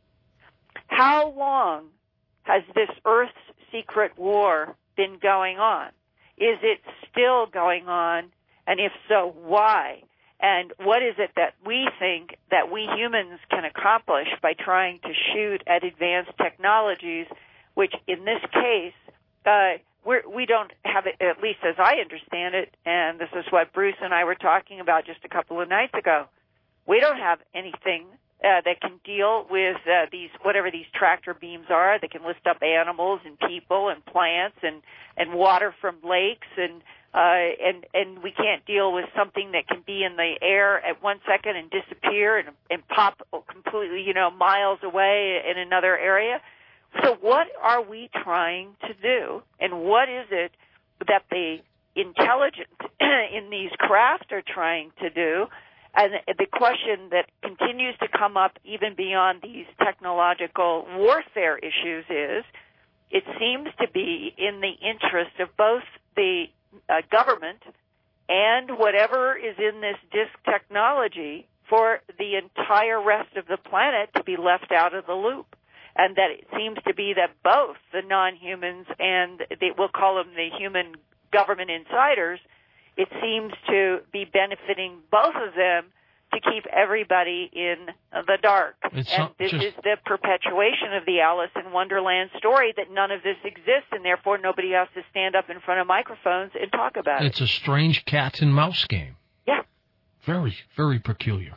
How long has this Earth's secret war been going on? Is it still going on? And if so, why? And what is it that we think that we humans can accomplish by trying to shoot at advanced technologies, which in this case, uh, we're, we don't have it, at least as I understand it, and this is what Bruce and I were talking about just a couple of nights ago. We don't have anything uh, that can deal with uh, these, whatever these tractor beams are, that can lift up animals and people and plants and, and water from lakes, and Uh, and, and we can't deal with something that can be in the air at one second and disappear and, and pop completely, you know, miles away in another area. So what are we trying to do? And what is it that the intelligence in these craft are trying to do? And the question that continues to come up even beyond these technological warfare issues is, it seems to be in the interest of both the Uh, government and whatever is in this disk technology for the entire rest of the planet to be left out of the loop. And that it seems to be that both the non-humans and they, we'll call them the human government insiders, it seems to be benefiting both of them to keep everybody in the dark. It's and this just... is the perpetuation of the Alice in Wonderland story, that none of this exists, and therefore nobody has to stand up in front of microphones and talk about it's it. It's a strange cat and mouse game. Yeah. Very, very peculiar.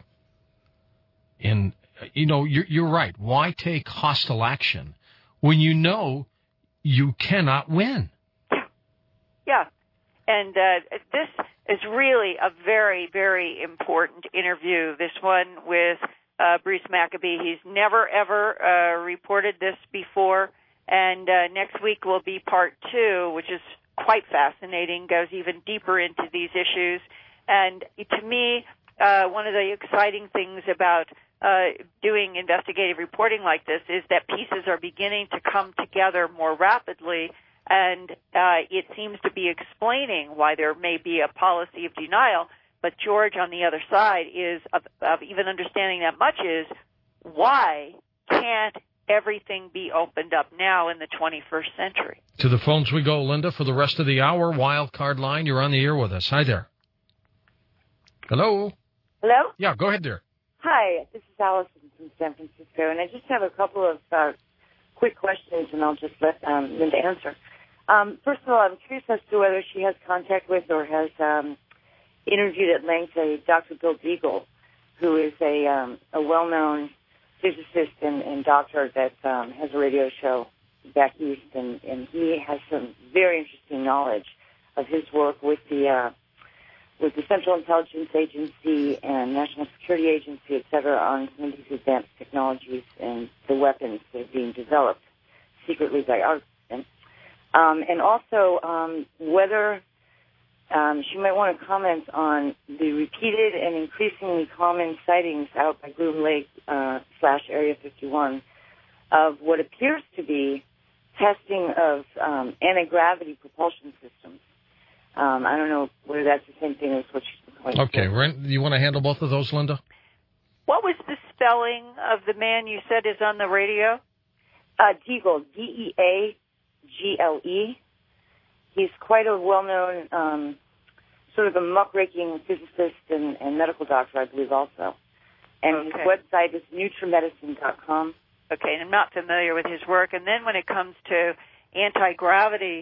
And, you know, you're, you're right. Why take hostile action when you know you cannot win? Yeah. Yeah. And uh, this is really a very, very important interview, this one with uh, Bruce Maccabee. He's never, ever uh, reported this before. And uh, next week will be part two, which is quite fascinating, goes even deeper into these issues. And to me, uh, one of the exciting things about uh, doing investigative reporting like this is that pieces are beginning to come together more rapidly. And uh, it seems to be explaining why there may be a policy of denial. But George, on the other side, is of, of even understanding that much is why can't everything be opened up now in the twenty-first century? To the phones we go, Linda, for the rest of the hour. Wild Card Line, you're on the air with us. Hi there. Hello? Hello? Yeah, go ahead there. Hi, this is Allison from San Francisco, and I just have a couple of uh, quick questions, and I'll just let um, Linda answer. Um, first of all, I'm curious as to whether she has contact with or has um, interviewed at length a Doctor Bill Deagle, who is a, um, a well-known physicist and, and doctor that um, has a radio show back east, and, and he has some very interesting knowledge of his work with the uh, with the Central Intelligence Agency and National Security Agency, et cetera, on some of these advanced technologies and the weapons that are being developed secretly by our government. Um, and also um, whether um, she might want to comment on the repeated and increasingly common sightings out by Groom Lake uh, slash Area fifty-one of what appears to be testing of um, anti-gravity propulsion systems. Um, I don't know whether that's the same thing as what she's going Okay, Ren, you want to handle both of those, Linda? What was the spelling of the man you said is on the radio? Uh, Deagle, D E A G L E. He's quite a well-known, um, sort of a muckraking physicist and, and medical doctor, I believe, also. And okay. His website is nutramedicine dot com. Okay, and I'm not familiar with his work. And then when it comes to anti-gravity,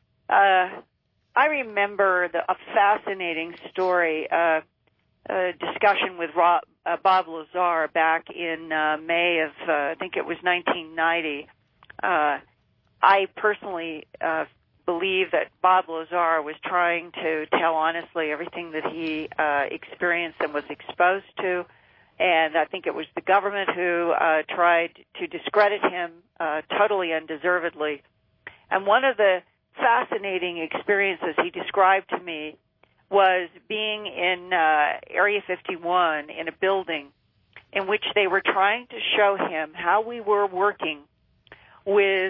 uh, I remember the, a fascinating story, uh, a discussion with Rob, uh, Bob Lazar back in uh, May of, uh, I think it was nineteen ninety. Uh, I personally uh, believe that Bob Lazar was trying to tell honestly everything that he uh, experienced and was exposed to. And I think it was the government who uh, tried to discredit him uh, totally undeservedly. And one of the fascinating experiences he described to me was being in uh, Area fifty-one in a building in which they were trying to show him how we were working with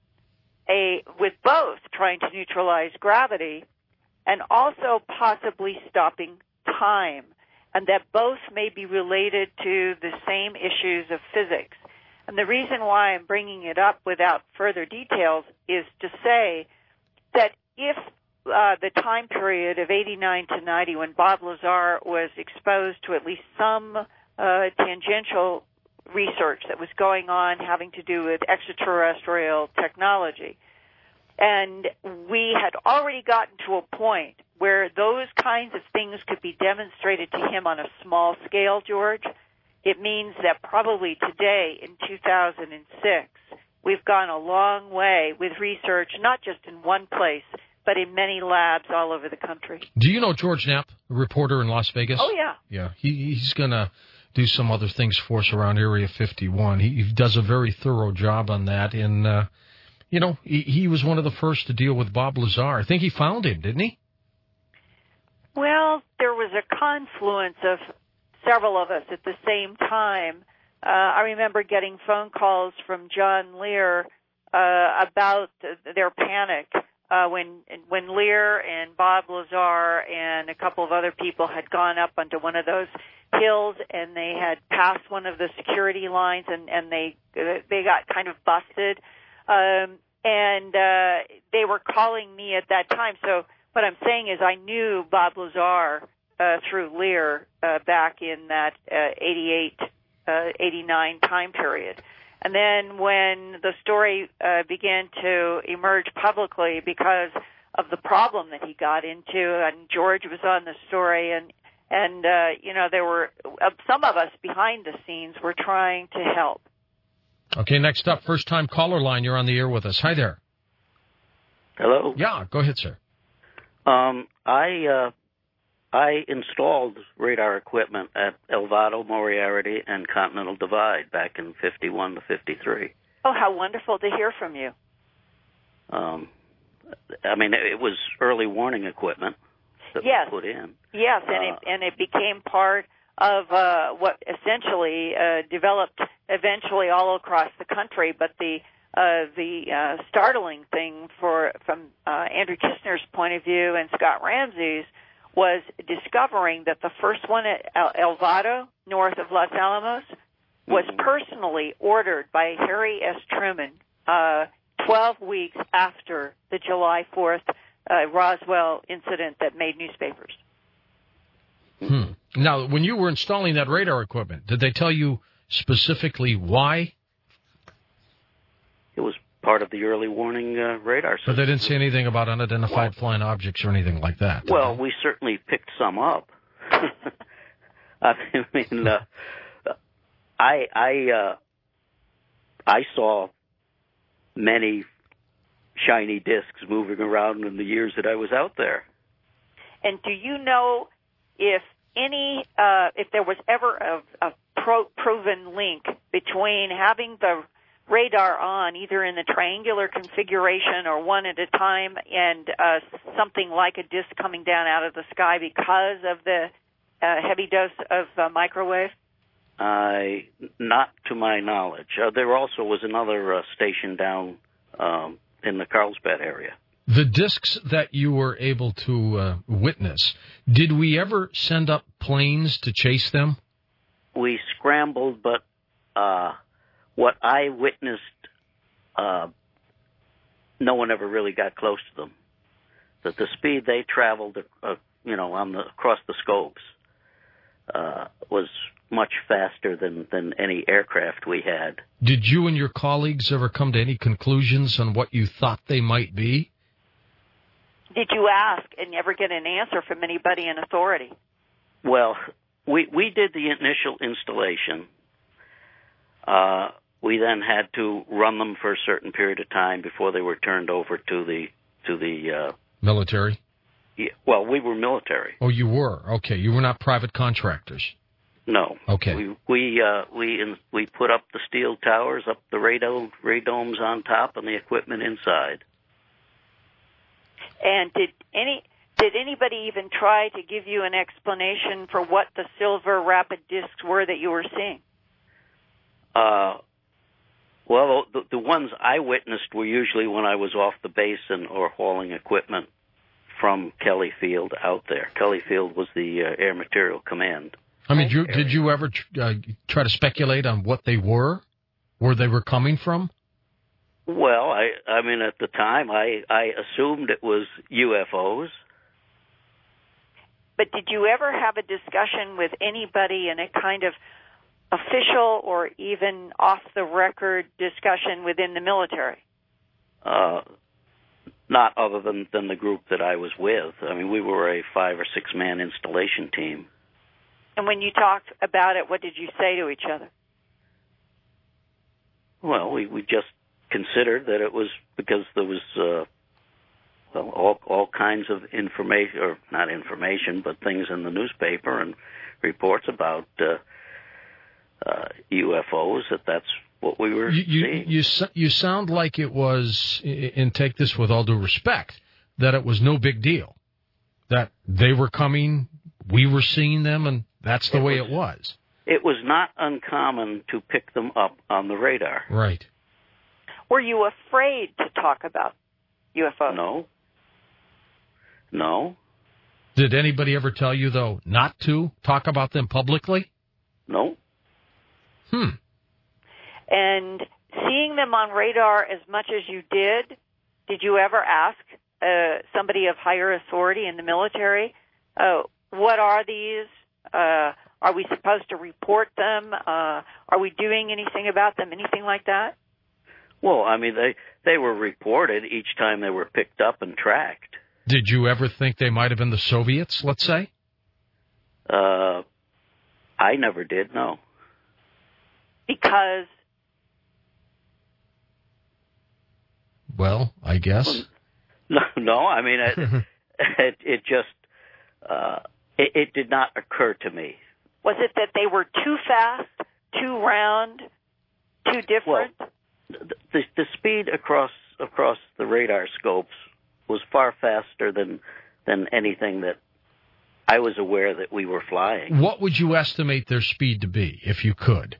a with both trying to neutralize gravity and also possibly stopping time, and that both may be related to the same issues of physics. And the reason why I'm bringing it up without further details is to say that if uh, the time period of eighty-nine to ninety, when Bob Lazar was exposed to at least some uh, tangential research that was going on having to do with extraterrestrial technology, and we had already gotten to a point where those kinds of things could be demonstrated to him on a small scale, George, it means that probably today in two thousand six, we've gone a long way with research, not just in one place, but in many labs all over the country. Do you know George Knapp, a reporter in Las Vegas? Oh, yeah. Yeah, he, he's going to do some other things for us around Area fifty-one. He, he does a very thorough job on that. And, uh, you know, he, he was one of the first to deal with Bob Lazar. I think he found him, didn't he? Well, there was a confluence of several of us at the same time. Uh, I remember getting phone calls from John Lear uh, about their panic uh, when when Lear and Bob Lazar and a couple of other people had gone up onto one of those hills, and they had passed one of the security lines, and, and they they got kind of busted. Um, and uh, they were calling me at that time. So what I'm saying is I knew Bob Lazar uh, through Lear uh, back in that uh, eighty-eight, uh, eighty-nine time period. And then when the story uh, began to emerge publicly because of the problem that he got into, and George was on the story, and and uh, you know, there were uh, some of us behind the scenes were trying to help. Okay, next up, first-time caller line. You're on the air with us. Hi there. Hello. Yeah, go ahead, sir. Um, I uh, I installed radar equipment at Elvado, Moriarty, and Continental Divide back in fifty-one to fifty-three. Oh, how wonderful to hear from you. Um, I mean, it was early warning equipment that yes. we put in. Yes, and uh, it and it became part of uh, what essentially uh, developed eventually all across the country. But the uh, the uh, startling thing for from uh, Andrew Kistner's point of view and Scott Ramsey's was discovering that the first one at El- Elvado, north of Los Alamos, was mm-hmm. personally ordered by Harry S. Truman uh, twelve weeks after the July fourth uh, Roswell incident that made newspapers. Hmm. Now, when you were installing that radar equipment, did they tell you specifically why? It was part of the early warning uh, radar system. But they didn't say anything about unidentified well, flying objects or anything like that. Well, we certainly picked some up. I mean, uh, I I uh, I saw many shiny discs moving around in the years that I was out there. And do you know if any, uh, if there was ever a, a pro- proven link between having the radar on, either in the triangular configuration or one at a time, and uh, something like a disc coming down out of the sky because of the uh, heavy dose of uh, microwave? I, not to my knowledge. Uh, there also was another uh, station down um, in the Carlsbad area. The discs that you were able to uh, witness, did we ever send up planes to chase them? We scrambled, but uh, what I witnessed, uh, no one ever really got close to them. That the speed they traveled, uh, you know, on the across the scopes, uh, was much faster than, than any aircraft we had. Did you and your colleagues ever come to any conclusions on what you thought they might be? Did you ask and never get an answer from anybody in authority? Well, we we did the initial installation. Uh, we then had to run them for a certain period of time before they were turned over to the to the uh, military. Yeah, well, we were military. Oh, you were? Okay, you were not private contractors. No. Okay. We we uh, we in, we put up the steel towers, up the radome radomes on top, and the equipment inside. And did any did anybody even try to give you an explanation for what the silver rapid discs were that you were seeing? Uh, well, the, the ones I witnessed were usually when I was off the base and or hauling equipment from Kelly Field out there. Kelly Field was the uh, Air Material Command. I mean, did you, did you ever tr- uh, try to speculate on what they were, where they were coming from? Well, I, I mean, at the time, I, I assumed it was U F Os. But did you ever have a discussion with anybody in a kind of official or even off-the-record discussion within the military? Uh, not other than, than the group that I was with. I mean, we were a five- or six-man installation team. And when you talked about it, what did you say to each other? Well, we, we just considered that it was because there was uh, well, all, all kinds of information, or not information, but things in the newspaper and reports about uh, uh, U F Os, that that's what we were you, seeing. You, you, you sound like it was, and take this with all due respect, that it was no big deal, that they were coming, we were seeing them, and that's the it way was, it was. It was not uncommon to pick them up on the radar. Right. Were you afraid to talk about U F Os? No, No. Did anybody ever tell you, though, not to talk about them publicly? No. Hmm. And seeing them on radar as much as you did, did you ever ask uh, somebody of higher authority in the military, uh, what are these? Uh, are we supposed to report them? Uh, are we doing anything about them? Anything like that? Well, I mean, they, they were reported each time they were picked up and tracked. Did you ever think they might have been the Soviets, let's say? Uh, I never did, no. Because? Well, I guess. No, no I mean, it, it, it just, uh, it, it did not occur to me. Was it that they were too fast, too round, too different? Well, the, the speed across across the radar scopes was far faster than than anything that I was aware that we were flying. What would you estimate their speed to be, if you could?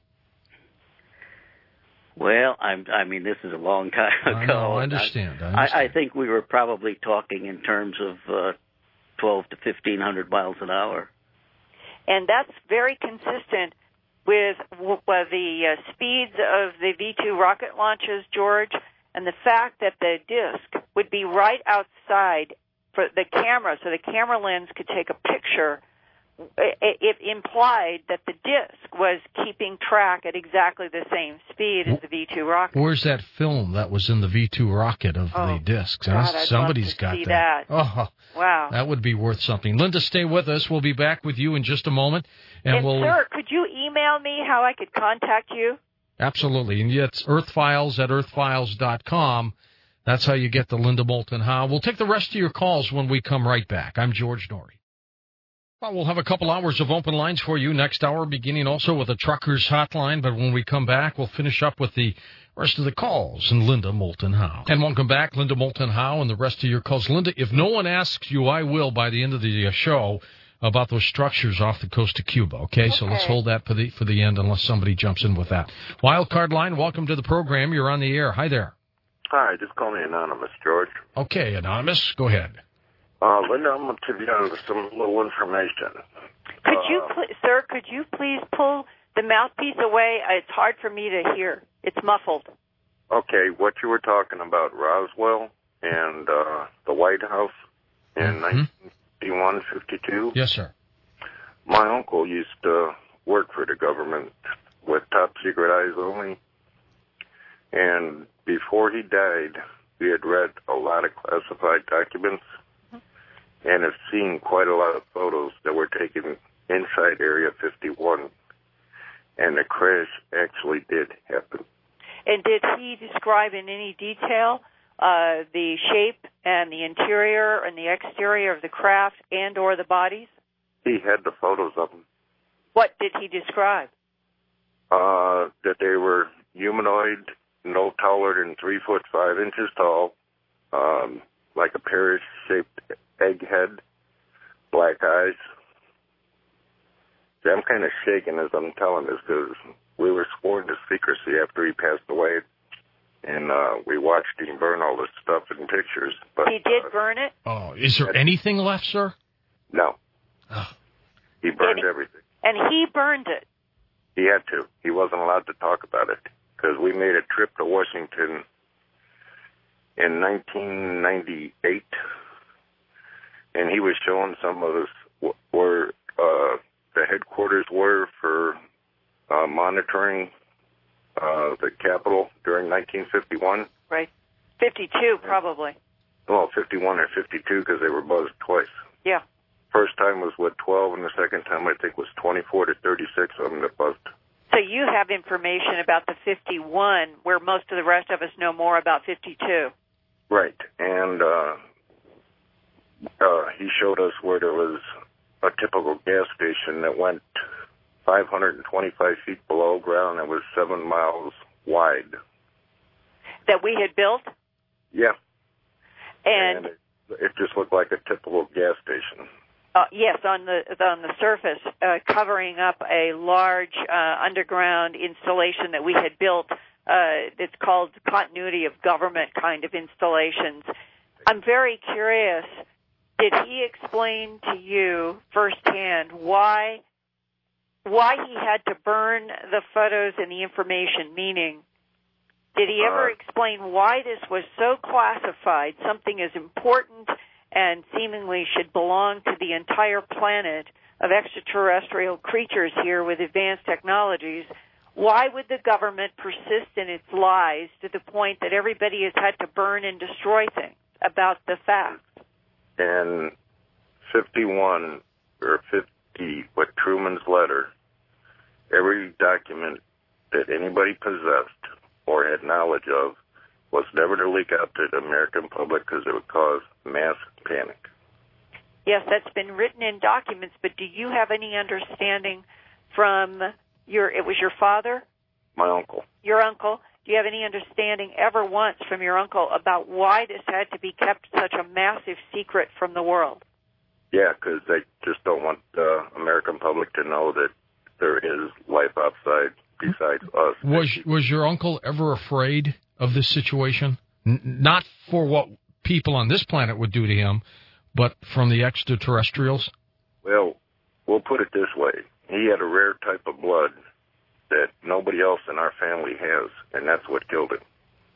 Well, I'm, I mean, this is a long time ago. I know, I understand. I, understand. I, I think we were probably talking in terms of uh, twelve to fifteen hundred miles an hour. And that's very consistent with w- uh, the uh, speeds of the V two rocket launches, George, and the fact that the disk would be right outside for the camera, so the camera lens could take a picture. It, it implied that the disk was keeping track at exactly the same speed as the V two rocket. Where's that film that was in the V two rocket of oh, the discs? God, I'd Somebody's love to got see that. that. Oh, wow. That would be worth something. Linda, stay with us. We'll be back with you in just a moment. And, and we'll... sir, could you email me how I could contact you? Absolutely. And it's earthfiles at earthfiles dot com. That's how you get the Linda Moulton Howe. We'll take the rest of your calls when we come right back. I'm George Norrie. Well, we'll have a couple hours of open lines for you next hour, beginning also with a trucker's hotline. But when we come back, we'll finish up with the rest of the calls and Linda Moulton Howe. And welcome back, Linda Moulton Howe, and the rest of your calls. Linda, if no one asks you, I will by the end of the show about those structures off the coast of Cuba. Okay, okay. So let's hold that for the for the end unless somebody jumps in with that. Wildcard line, welcome to the program. You're on the air. Hi there. Hi, just call me Anonymous, George. Okay, Anonymous, go ahead. Uh, Linda, I'm going to give you some little information. Could uh, you, pl- sir, could you please pull the mouthpiece away? It's hard for me to hear. It's muffled. Okay, what you were talking about, Roswell and uh, the White House in mm-hmm. nineteen fifty-one, fifty-two? Yes, sir. My uncle used to work for the government with top secret eyes only. And before he died, we had read a lot of classified documents and have seen quite a lot of photos that were taken inside Area fifty-one. And the crash actually did happen. And did he describe in any detail uh, the shape and the interior and the exterior of the craft and or the bodies? He had the photos of them. What did he describe? Uh, that they were humanoid, no taller than three foot five inches tall, um, like a pear-shaped egg head, black eyes. See, I'm kind of shaking as I'm telling this because we were sworn to secrecy after he passed away, and uh, we watched him burn all this stuff in pictures. But he did uh, burn it? Oh, is there anything left, sir? No. Oh. He burned and, everything. And he burned it? He had to. He wasn't allowed to talk about it because we made a trip to Washington in nineteen ninety-eight, and he was showing some of us where uh, the headquarters were for uh, monitoring uh, the Capitol during nineteen fifty-one. Right. fifty-two, probably. Well, fifty-one or fifty-two because they were buzzed twice. Yeah. First time was, what, twelve, and the second time I think was twenty-four to thirty-six of them that buzzed. So you have information about the fifty-one where most of the rest of us know more about fifty-two. Right. And uh, uh, he showed us where there was a typical gas station that went five hundred twenty-five feet below ground and was seven miles wide. That we had built? Yeah. And, and it, it just looked like a typical gas station. Uh, yes, on the on the surface, uh, covering up a large uh, underground installation that we had built. Uh, it's called continuity of government kind of installations. I'm very curious Did he explain to you firsthand why why he had to burn the photos and the information? Meaning, did he ever Uh, explain why this was so classified, something as important and seemingly should belong to the entire planet of extraterrestrial creatures here with advanced technologies? Why would the government persist in its lies to the point that everybody has had to burn and destroy things about the facts? In fifty-one or fifty, with Truman's letter, every document that anybody possessed or had knowledge of was never to leak out to the American public because it would cause mass panic. Yes, that's been written in documents, but do you have any understanding from your, it was your father? My uncle. Your uncle? Do you have any understanding ever once from your uncle about why this had to be kept such a massive secret from the world? Yeah, because they just don't want the American public to know that there is life outside besides us. Was was your uncle ever afraid of this situation? N- not for what people on this planet would do to him, but from the extraterrestrials? Well, we'll put it this way. He had a rare type of blood that nobody else in our family has, and that's what killed him.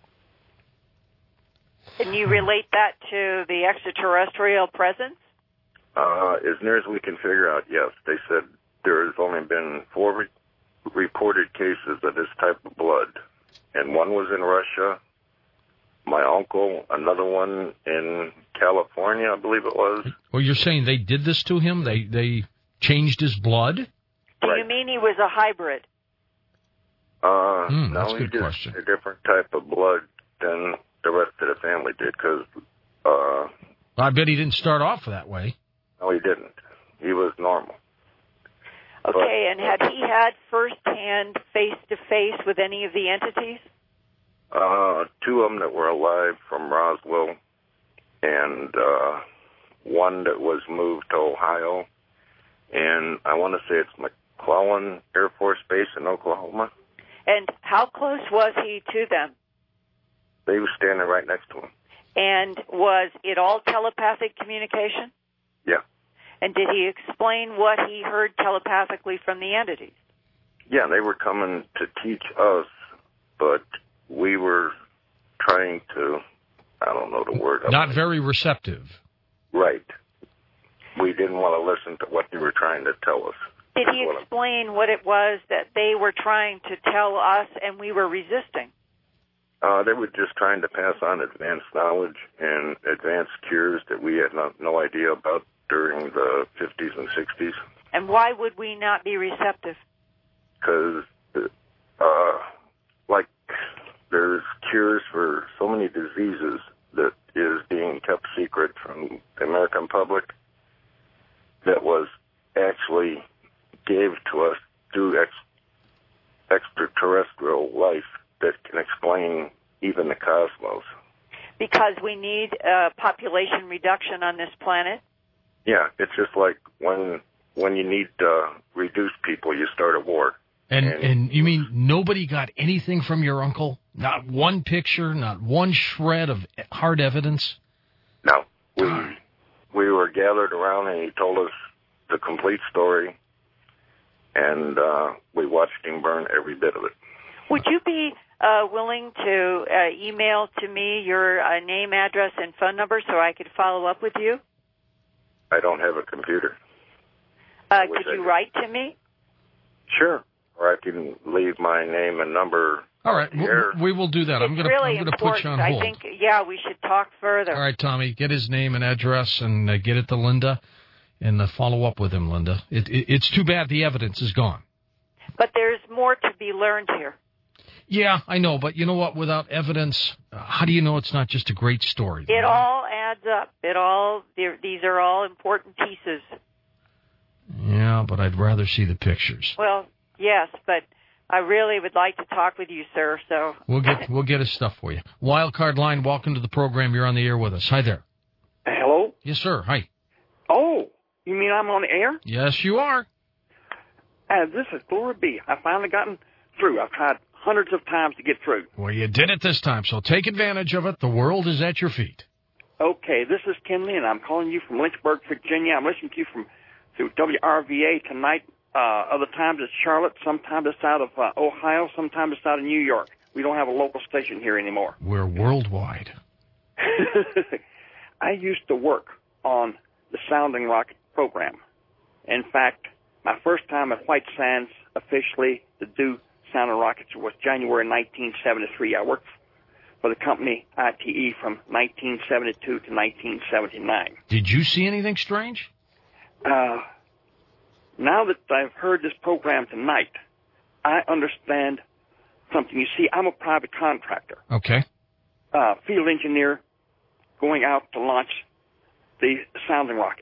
Can you relate that to the extraterrestrial presence? Uh, as near as we can figure out, yes. They said there has only been four re- reported cases of this type of blood, and one was in Russia, my uncle, another one in California, I believe it was. Well, you're saying they did this to him? They they changed his blood? Do Right. you mean he was a hybrid? Uh, Hmm, that's no, a he good just question. a different type of blood than the rest of the family did, because, uh, I bet he didn't start off that way. no, he didn't. He was normal. Okay, and had he had first-hand, face-to-face with any of the entities? Uh, two of them that were alive from Roswell, and uh, one that was moved to Ohio, and I want to say it's McClellan Air Force Base in Oklahoma. And how close was he to them? They were standing right next to him. And was it all telepathic communication? Yeah. And did he explain what he heard telepathically from the entities? Yeah, they were coming to teach us, but we were trying to, I don't know the word. Not very receptive. Right. We didn't want to listen to what they were trying to tell us. Did he explain what it was that they were trying to tell us and we were resisting? Uh, they were just trying to pass on advanced knowledge and advanced cures that we had no, no idea about during the fifties and sixties. And why would we not be receptive? Because, uh, like, there's cures for so many diseases that is being kept secret from the American public that was actually gave to us through ex- extraterrestrial life that can explain even the cosmos. Because we need uh, population reduction on this planet? Yeah, it's just like when when you need to uh, reduce people, you start a war. And, And- and you mean nobody got anything from your uncle? Not one picture, not one shred of hard evidence? No, we we were gathered around and he told us the complete story, and uh, we watched him burn every bit of it. Would you be uh, willing to uh, email to me your uh, name, address, and phone number so I could follow up with you? I don't have a computer. Uh, wish could I you did. write to me? Sure. Or I can leave my name and number. All right, on the air. we, we will do that. It's I'm going really to important. put you on hold. I think, yeah, we should talk further. All right, Tommy, get his name and address and uh, get it to Linda and uh, follow up with him, Linda. It, it, it's too bad the evidence is gone. But there's more to be learned here. Yeah, I know, but you know what? Without evidence, uh, how do you know it's not just a great story? It all adds up. It all. These are all important pieces. Yeah, but I'd rather see the pictures. Well, yes, but I really would like to talk with you, sir. So We'll get we'll get his stuff for you. Wildcard Line, welcome to the program. You're on the air with us. Hi there. Hello? Yes, sir. Hi. Oh, you mean I'm on the air? Yes, you are. Uh, this is Flora B. I finally gotten through. I've tried hundreds of times to get through. Well, you did it this time, so take advantage of it. The world is at your feet. Okay, this is Kenley, and I'm calling you from Lynchburg, Virginia. I'm listening to you from through W R V A tonight. Uh, other times it's Charlotte, sometimes it's out of uh, Ohio, sometimes it's out of New York. We don't have a local station here anymore. We're worldwide. I used to work on the Sounding Rocket program. In fact, my first time at White Sands officially to do Sounding Rockets was January nineteen seventy-three. I worked for the company I T E from nineteen seventy-two to nineteen seventy-nine. Did you see anything strange? Uh, now that I've heard this program tonight, I understand something. You see, I'm a private contractor. Okay. Uh, field engineer going out to launch the Sounding Rockets.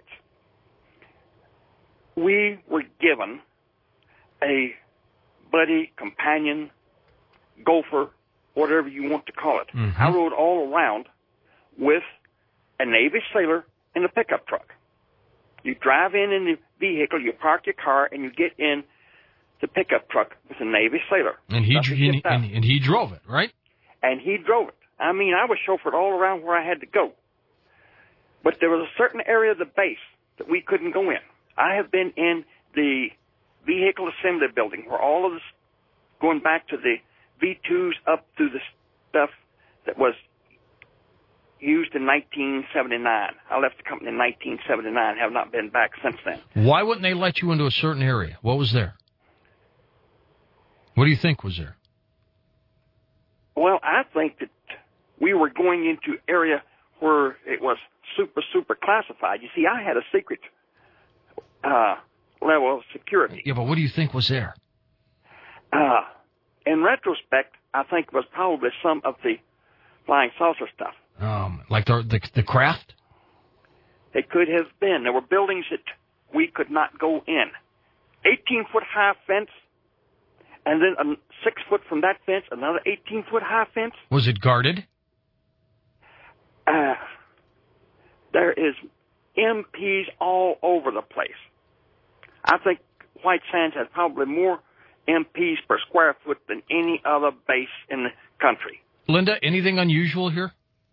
We were given a buddy, companion, gopher, whatever you want to call it. Mm-hmm. I rode all around with a Navy sailor in a pickup truck. You drive in in the vehicle, you park your car, and you get in the pickup truck with a Navy sailor. And he, he and, and he drove it, right? And he drove it. I mean, I was chauffeured all around where I had to go. But there was a certain area of the base that we couldn't go in. I have been in the vehicle assembly building where all of this, going back to the V twos up through the stuff that was used in nineteen seventy-nine. I left the company in nineteen seventy-nine, have not been back since then. Why wouldn't they let you into a certain area? What was there? What do you think was there? Well, I think that we were going into area where it was super, super classified. You see, I had a secret uh, level of security. Yeah, but what do you think was there? Uh, in retrospect, I think it was probably some of the flying saucer stuff. Um, like the, the the craft? It could have been. There were buildings that we could not go in. eighteen-foot high fence, and then a six foot from that fence, another eighteen-foot high fence. Was it guarded? Uh, there is M Ps all over the place. I think White Sands has probably more M Ps per square foot than any other base in the country. Linda, anything unusual here?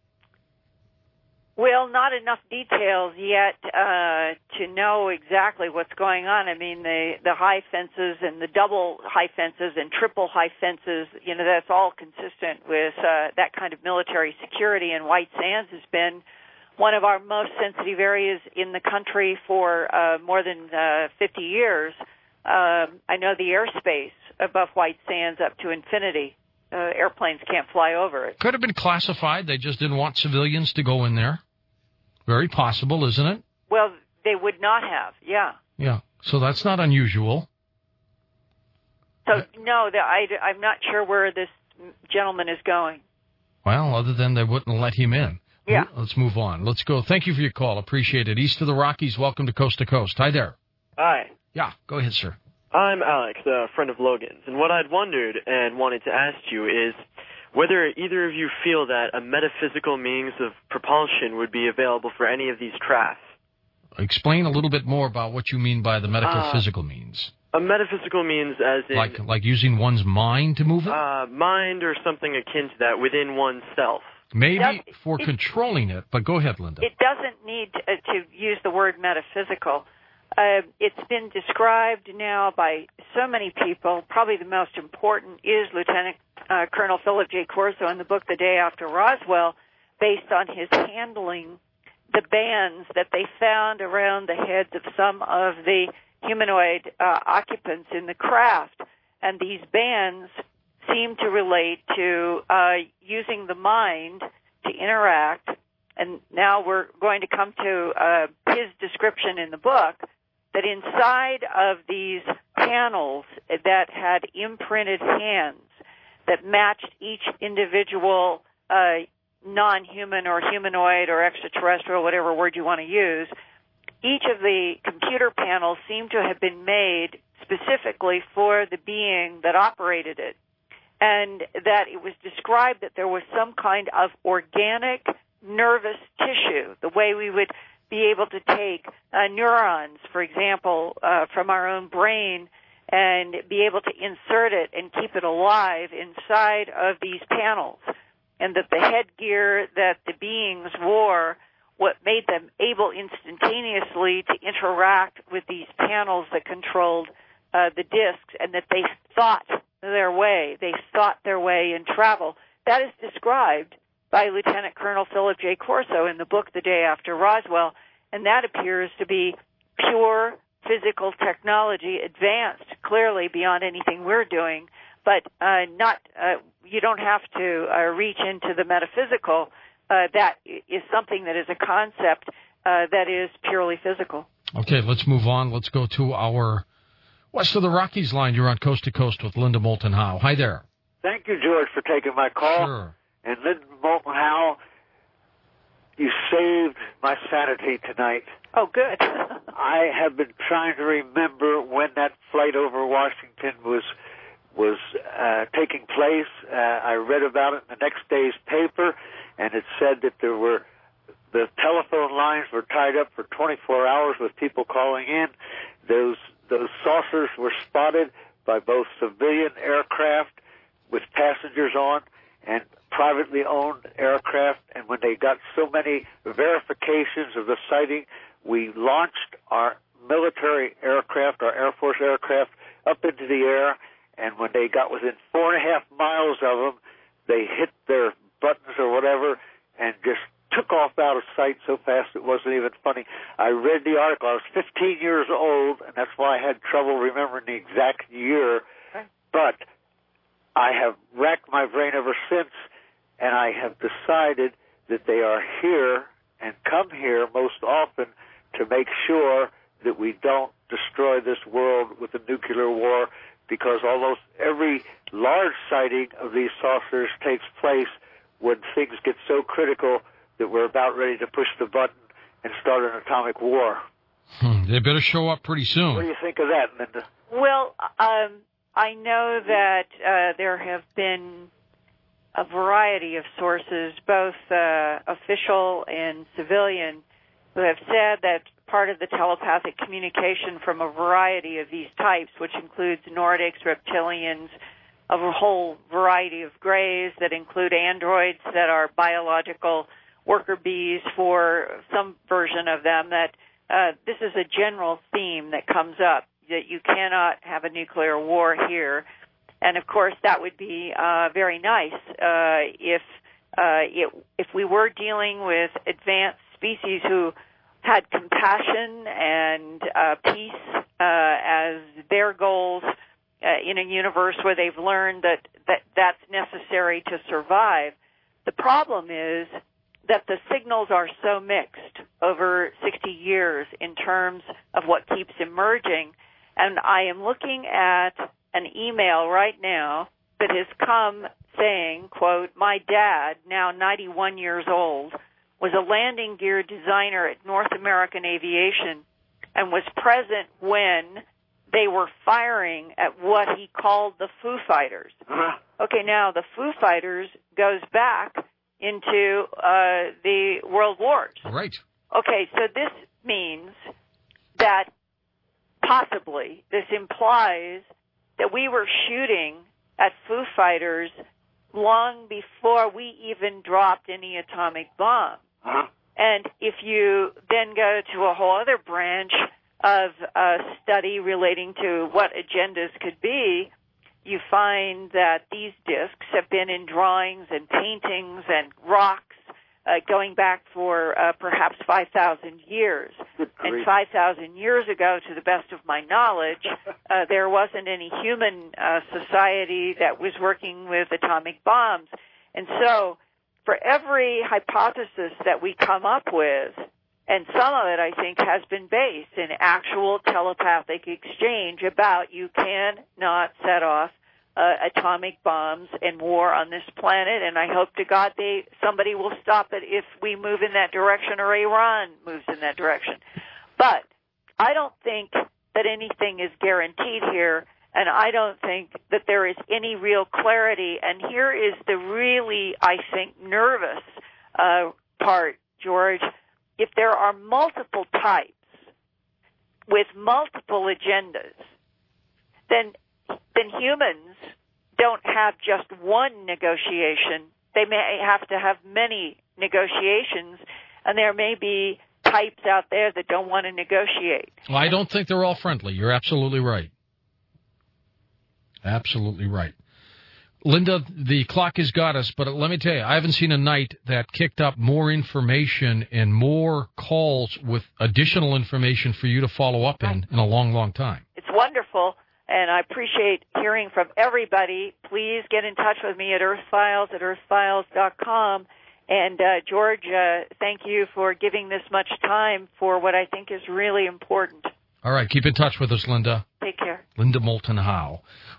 Well, not enough details yet uh, to know exactly what's going on. I mean, the, the high fences and the double high fences and triple high fences, you know, that's all consistent with uh, that kind of military security. And White Sands has been one of our most sensitive areas in the country for uh, more than uh, fifty years. Um, I know the airspace above White Sands up to infinity. Uh, airplanes can't fly over it. Could have been classified. They just didn't want civilians to go in there. Very possible, isn't it? Well, they would not have, yeah. Yeah, so that's not unusual. So, no, the, I, I'm not sure where this gentleman is going. Well, other than they wouldn't let him in. Yeah. Let's move on. Let's go. Thank you for your call. Appreciate it. East of the Rockies, welcome to Coast to Coast. Hi there. Hi. Yeah, go ahead, sir. I'm Alex, a friend of Logan's, and what I'd wondered and wanted to ask you is whether either of you feel that a metaphysical means of propulsion would be available for any of these crafts. Explain a little bit more about what you mean by the metaphysical uh, means. A metaphysical means as in... Like, like using one's mind to move it? Uh, mind or something akin to that within oneself. Maybe does, for it, controlling it, but go ahead, Linda. It doesn't need to, uh, to use the word metaphysical. Uh, it's been described now by so many people. Probably the most important is Lieutenant uh, Colonel Philip J. Corso in the book The Day After Roswell, based on his handling the bands that they found around the heads of some of the humanoid uh, occupants in the craft. And these bands seem to relate to uh, using the mind to interact. And now we're going to come to uh, his description in the book, that inside of these panels that had imprinted hands that matched each individual uh, non-human or humanoid or extraterrestrial, whatever word you want to use, each of the computer panels seemed to have been made specifically for the being that operated it, and that it was described that there was some kind of organic nervous tissue, the way we would be able to take uh, neurons, for example, uh, from our own brain and be able to insert it and keep it alive inside of these panels, and that the headgear that the beings wore what made them able instantaneously to interact with these panels that controlled uh, the disks, and that they thought their way. They thought their way in travel. That is described by Lieutenant Colonel Philip J. Corso in the book The Day After Roswell, and that appears to be pure physical technology, advanced clearly beyond anything we're doing, but uh, not. Uh, you don't have to uh, reach into the metaphysical. Uh, that is something that is a concept uh, that is purely physical. Okay, let's move on. Let's go to our West of the Rockies line. You're on Coast to Coast with Linda Moulton Howe. Hi there. Thank you, George, for taking my call. Sure. And Linda Moulton Howe, you saved my sanity tonight. Oh, good. I have been trying to remember when that flight over Washington was was uh, taking place. Uh, I read about it in the next day's paper, and it said that there were the telephone lines were tied up for twenty-four hours with people calling in. Those those saucers were spotted by both civilian aircraft with passengers on and privately owned aircraft. And when they got so many verifications of the sighting, we launched our military aircraft, our Air Force aircraft, up into the air. And when they got within four and a half miles of them, they hit their buttons or whatever and just took off out of sight so fast it wasn't even funny. I read the article. I was fifteen years old, and that's why I had trouble remembering the exact year. But I have racked my brain ever since, and I have decided that they are here and come here most often to make sure that we don't destroy this world with a nuclear war, because almost every large sighting of these saucers takes place when things get so critical that we're about ready to push the button and start an atomic war. Hmm, they better show up pretty soon. What do you think of that, Linda? Well, um, I know that uh, there have been a variety of sources, both uh, official and civilian, who have said that part of the telepathic communication from a variety of these types, which includes Nordics, reptilians, of a whole variety of grays that include androids that are biological worker bees for some version of them, that uh, this is a general theme that comes up, that you cannot have a nuclear war here. And, of course, that would be uh, very nice uh, if uh, it, if we were dealing with advanced species who had compassion and uh, peace uh, as their goals uh, in a universe where they've learned that, that that's necessary to survive. The problem is that the signals are so mixed over sixty years in terms of what keeps emerging. And I am looking at an email right now that has come saying, quote, "My dad, now ninety-one years old, was a landing gear designer at North American Aviation and was present when they were firing at what he called the Foo Fighters." Uh-huh. Okay, now the Foo Fighters goes back into uh, the World Wars. Right. Okay, so this means that possibly this implies that we were shooting at Foo Fighters long before we even dropped any atomic bomb. Uh-huh. And if you then go to a whole other branch of uh, study relating to what agendas could be, you find that these discs have been in drawings and paintings and rocks uh, going back for uh, perhaps five thousand years. And five thousand years ago, to the best of my knowledge, uh, there wasn't any human uh, society that was working with atomic bombs. And so for every hypothesis that we come up with, and some of it, I think, has been based in actual telepathic exchange about you cannot set off uh, atomic bombs and war on this planet, and I hope to God they somebody will stop it if we move in that direction or Iran moves in that direction. But I don't think that anything is guaranteed here, and I don't think that there is any real clarity. And here is the really, I think, nervous uh, part, George. If there are multiple types with multiple agendas, then then humans don't have just one negotiation. They may have to have many negotiations, and there may be types out there that don't want to negotiate. Well, I don't think they're all friendly. You're absolutely right. Absolutely right. Linda, the clock has got us, but let me tell you, I haven't seen a night that kicked up more information and more calls with additional information for you to follow up in in a long, long time. It's wonderful, and I appreciate hearing from everybody. Please get in touch with me at earthfiles at earthfiles dot com. And, uh, George, uh, thank you for giving this much time for what I think is really important. All right, keep in touch with us, Linda. Take care. Linda Moulton Howe,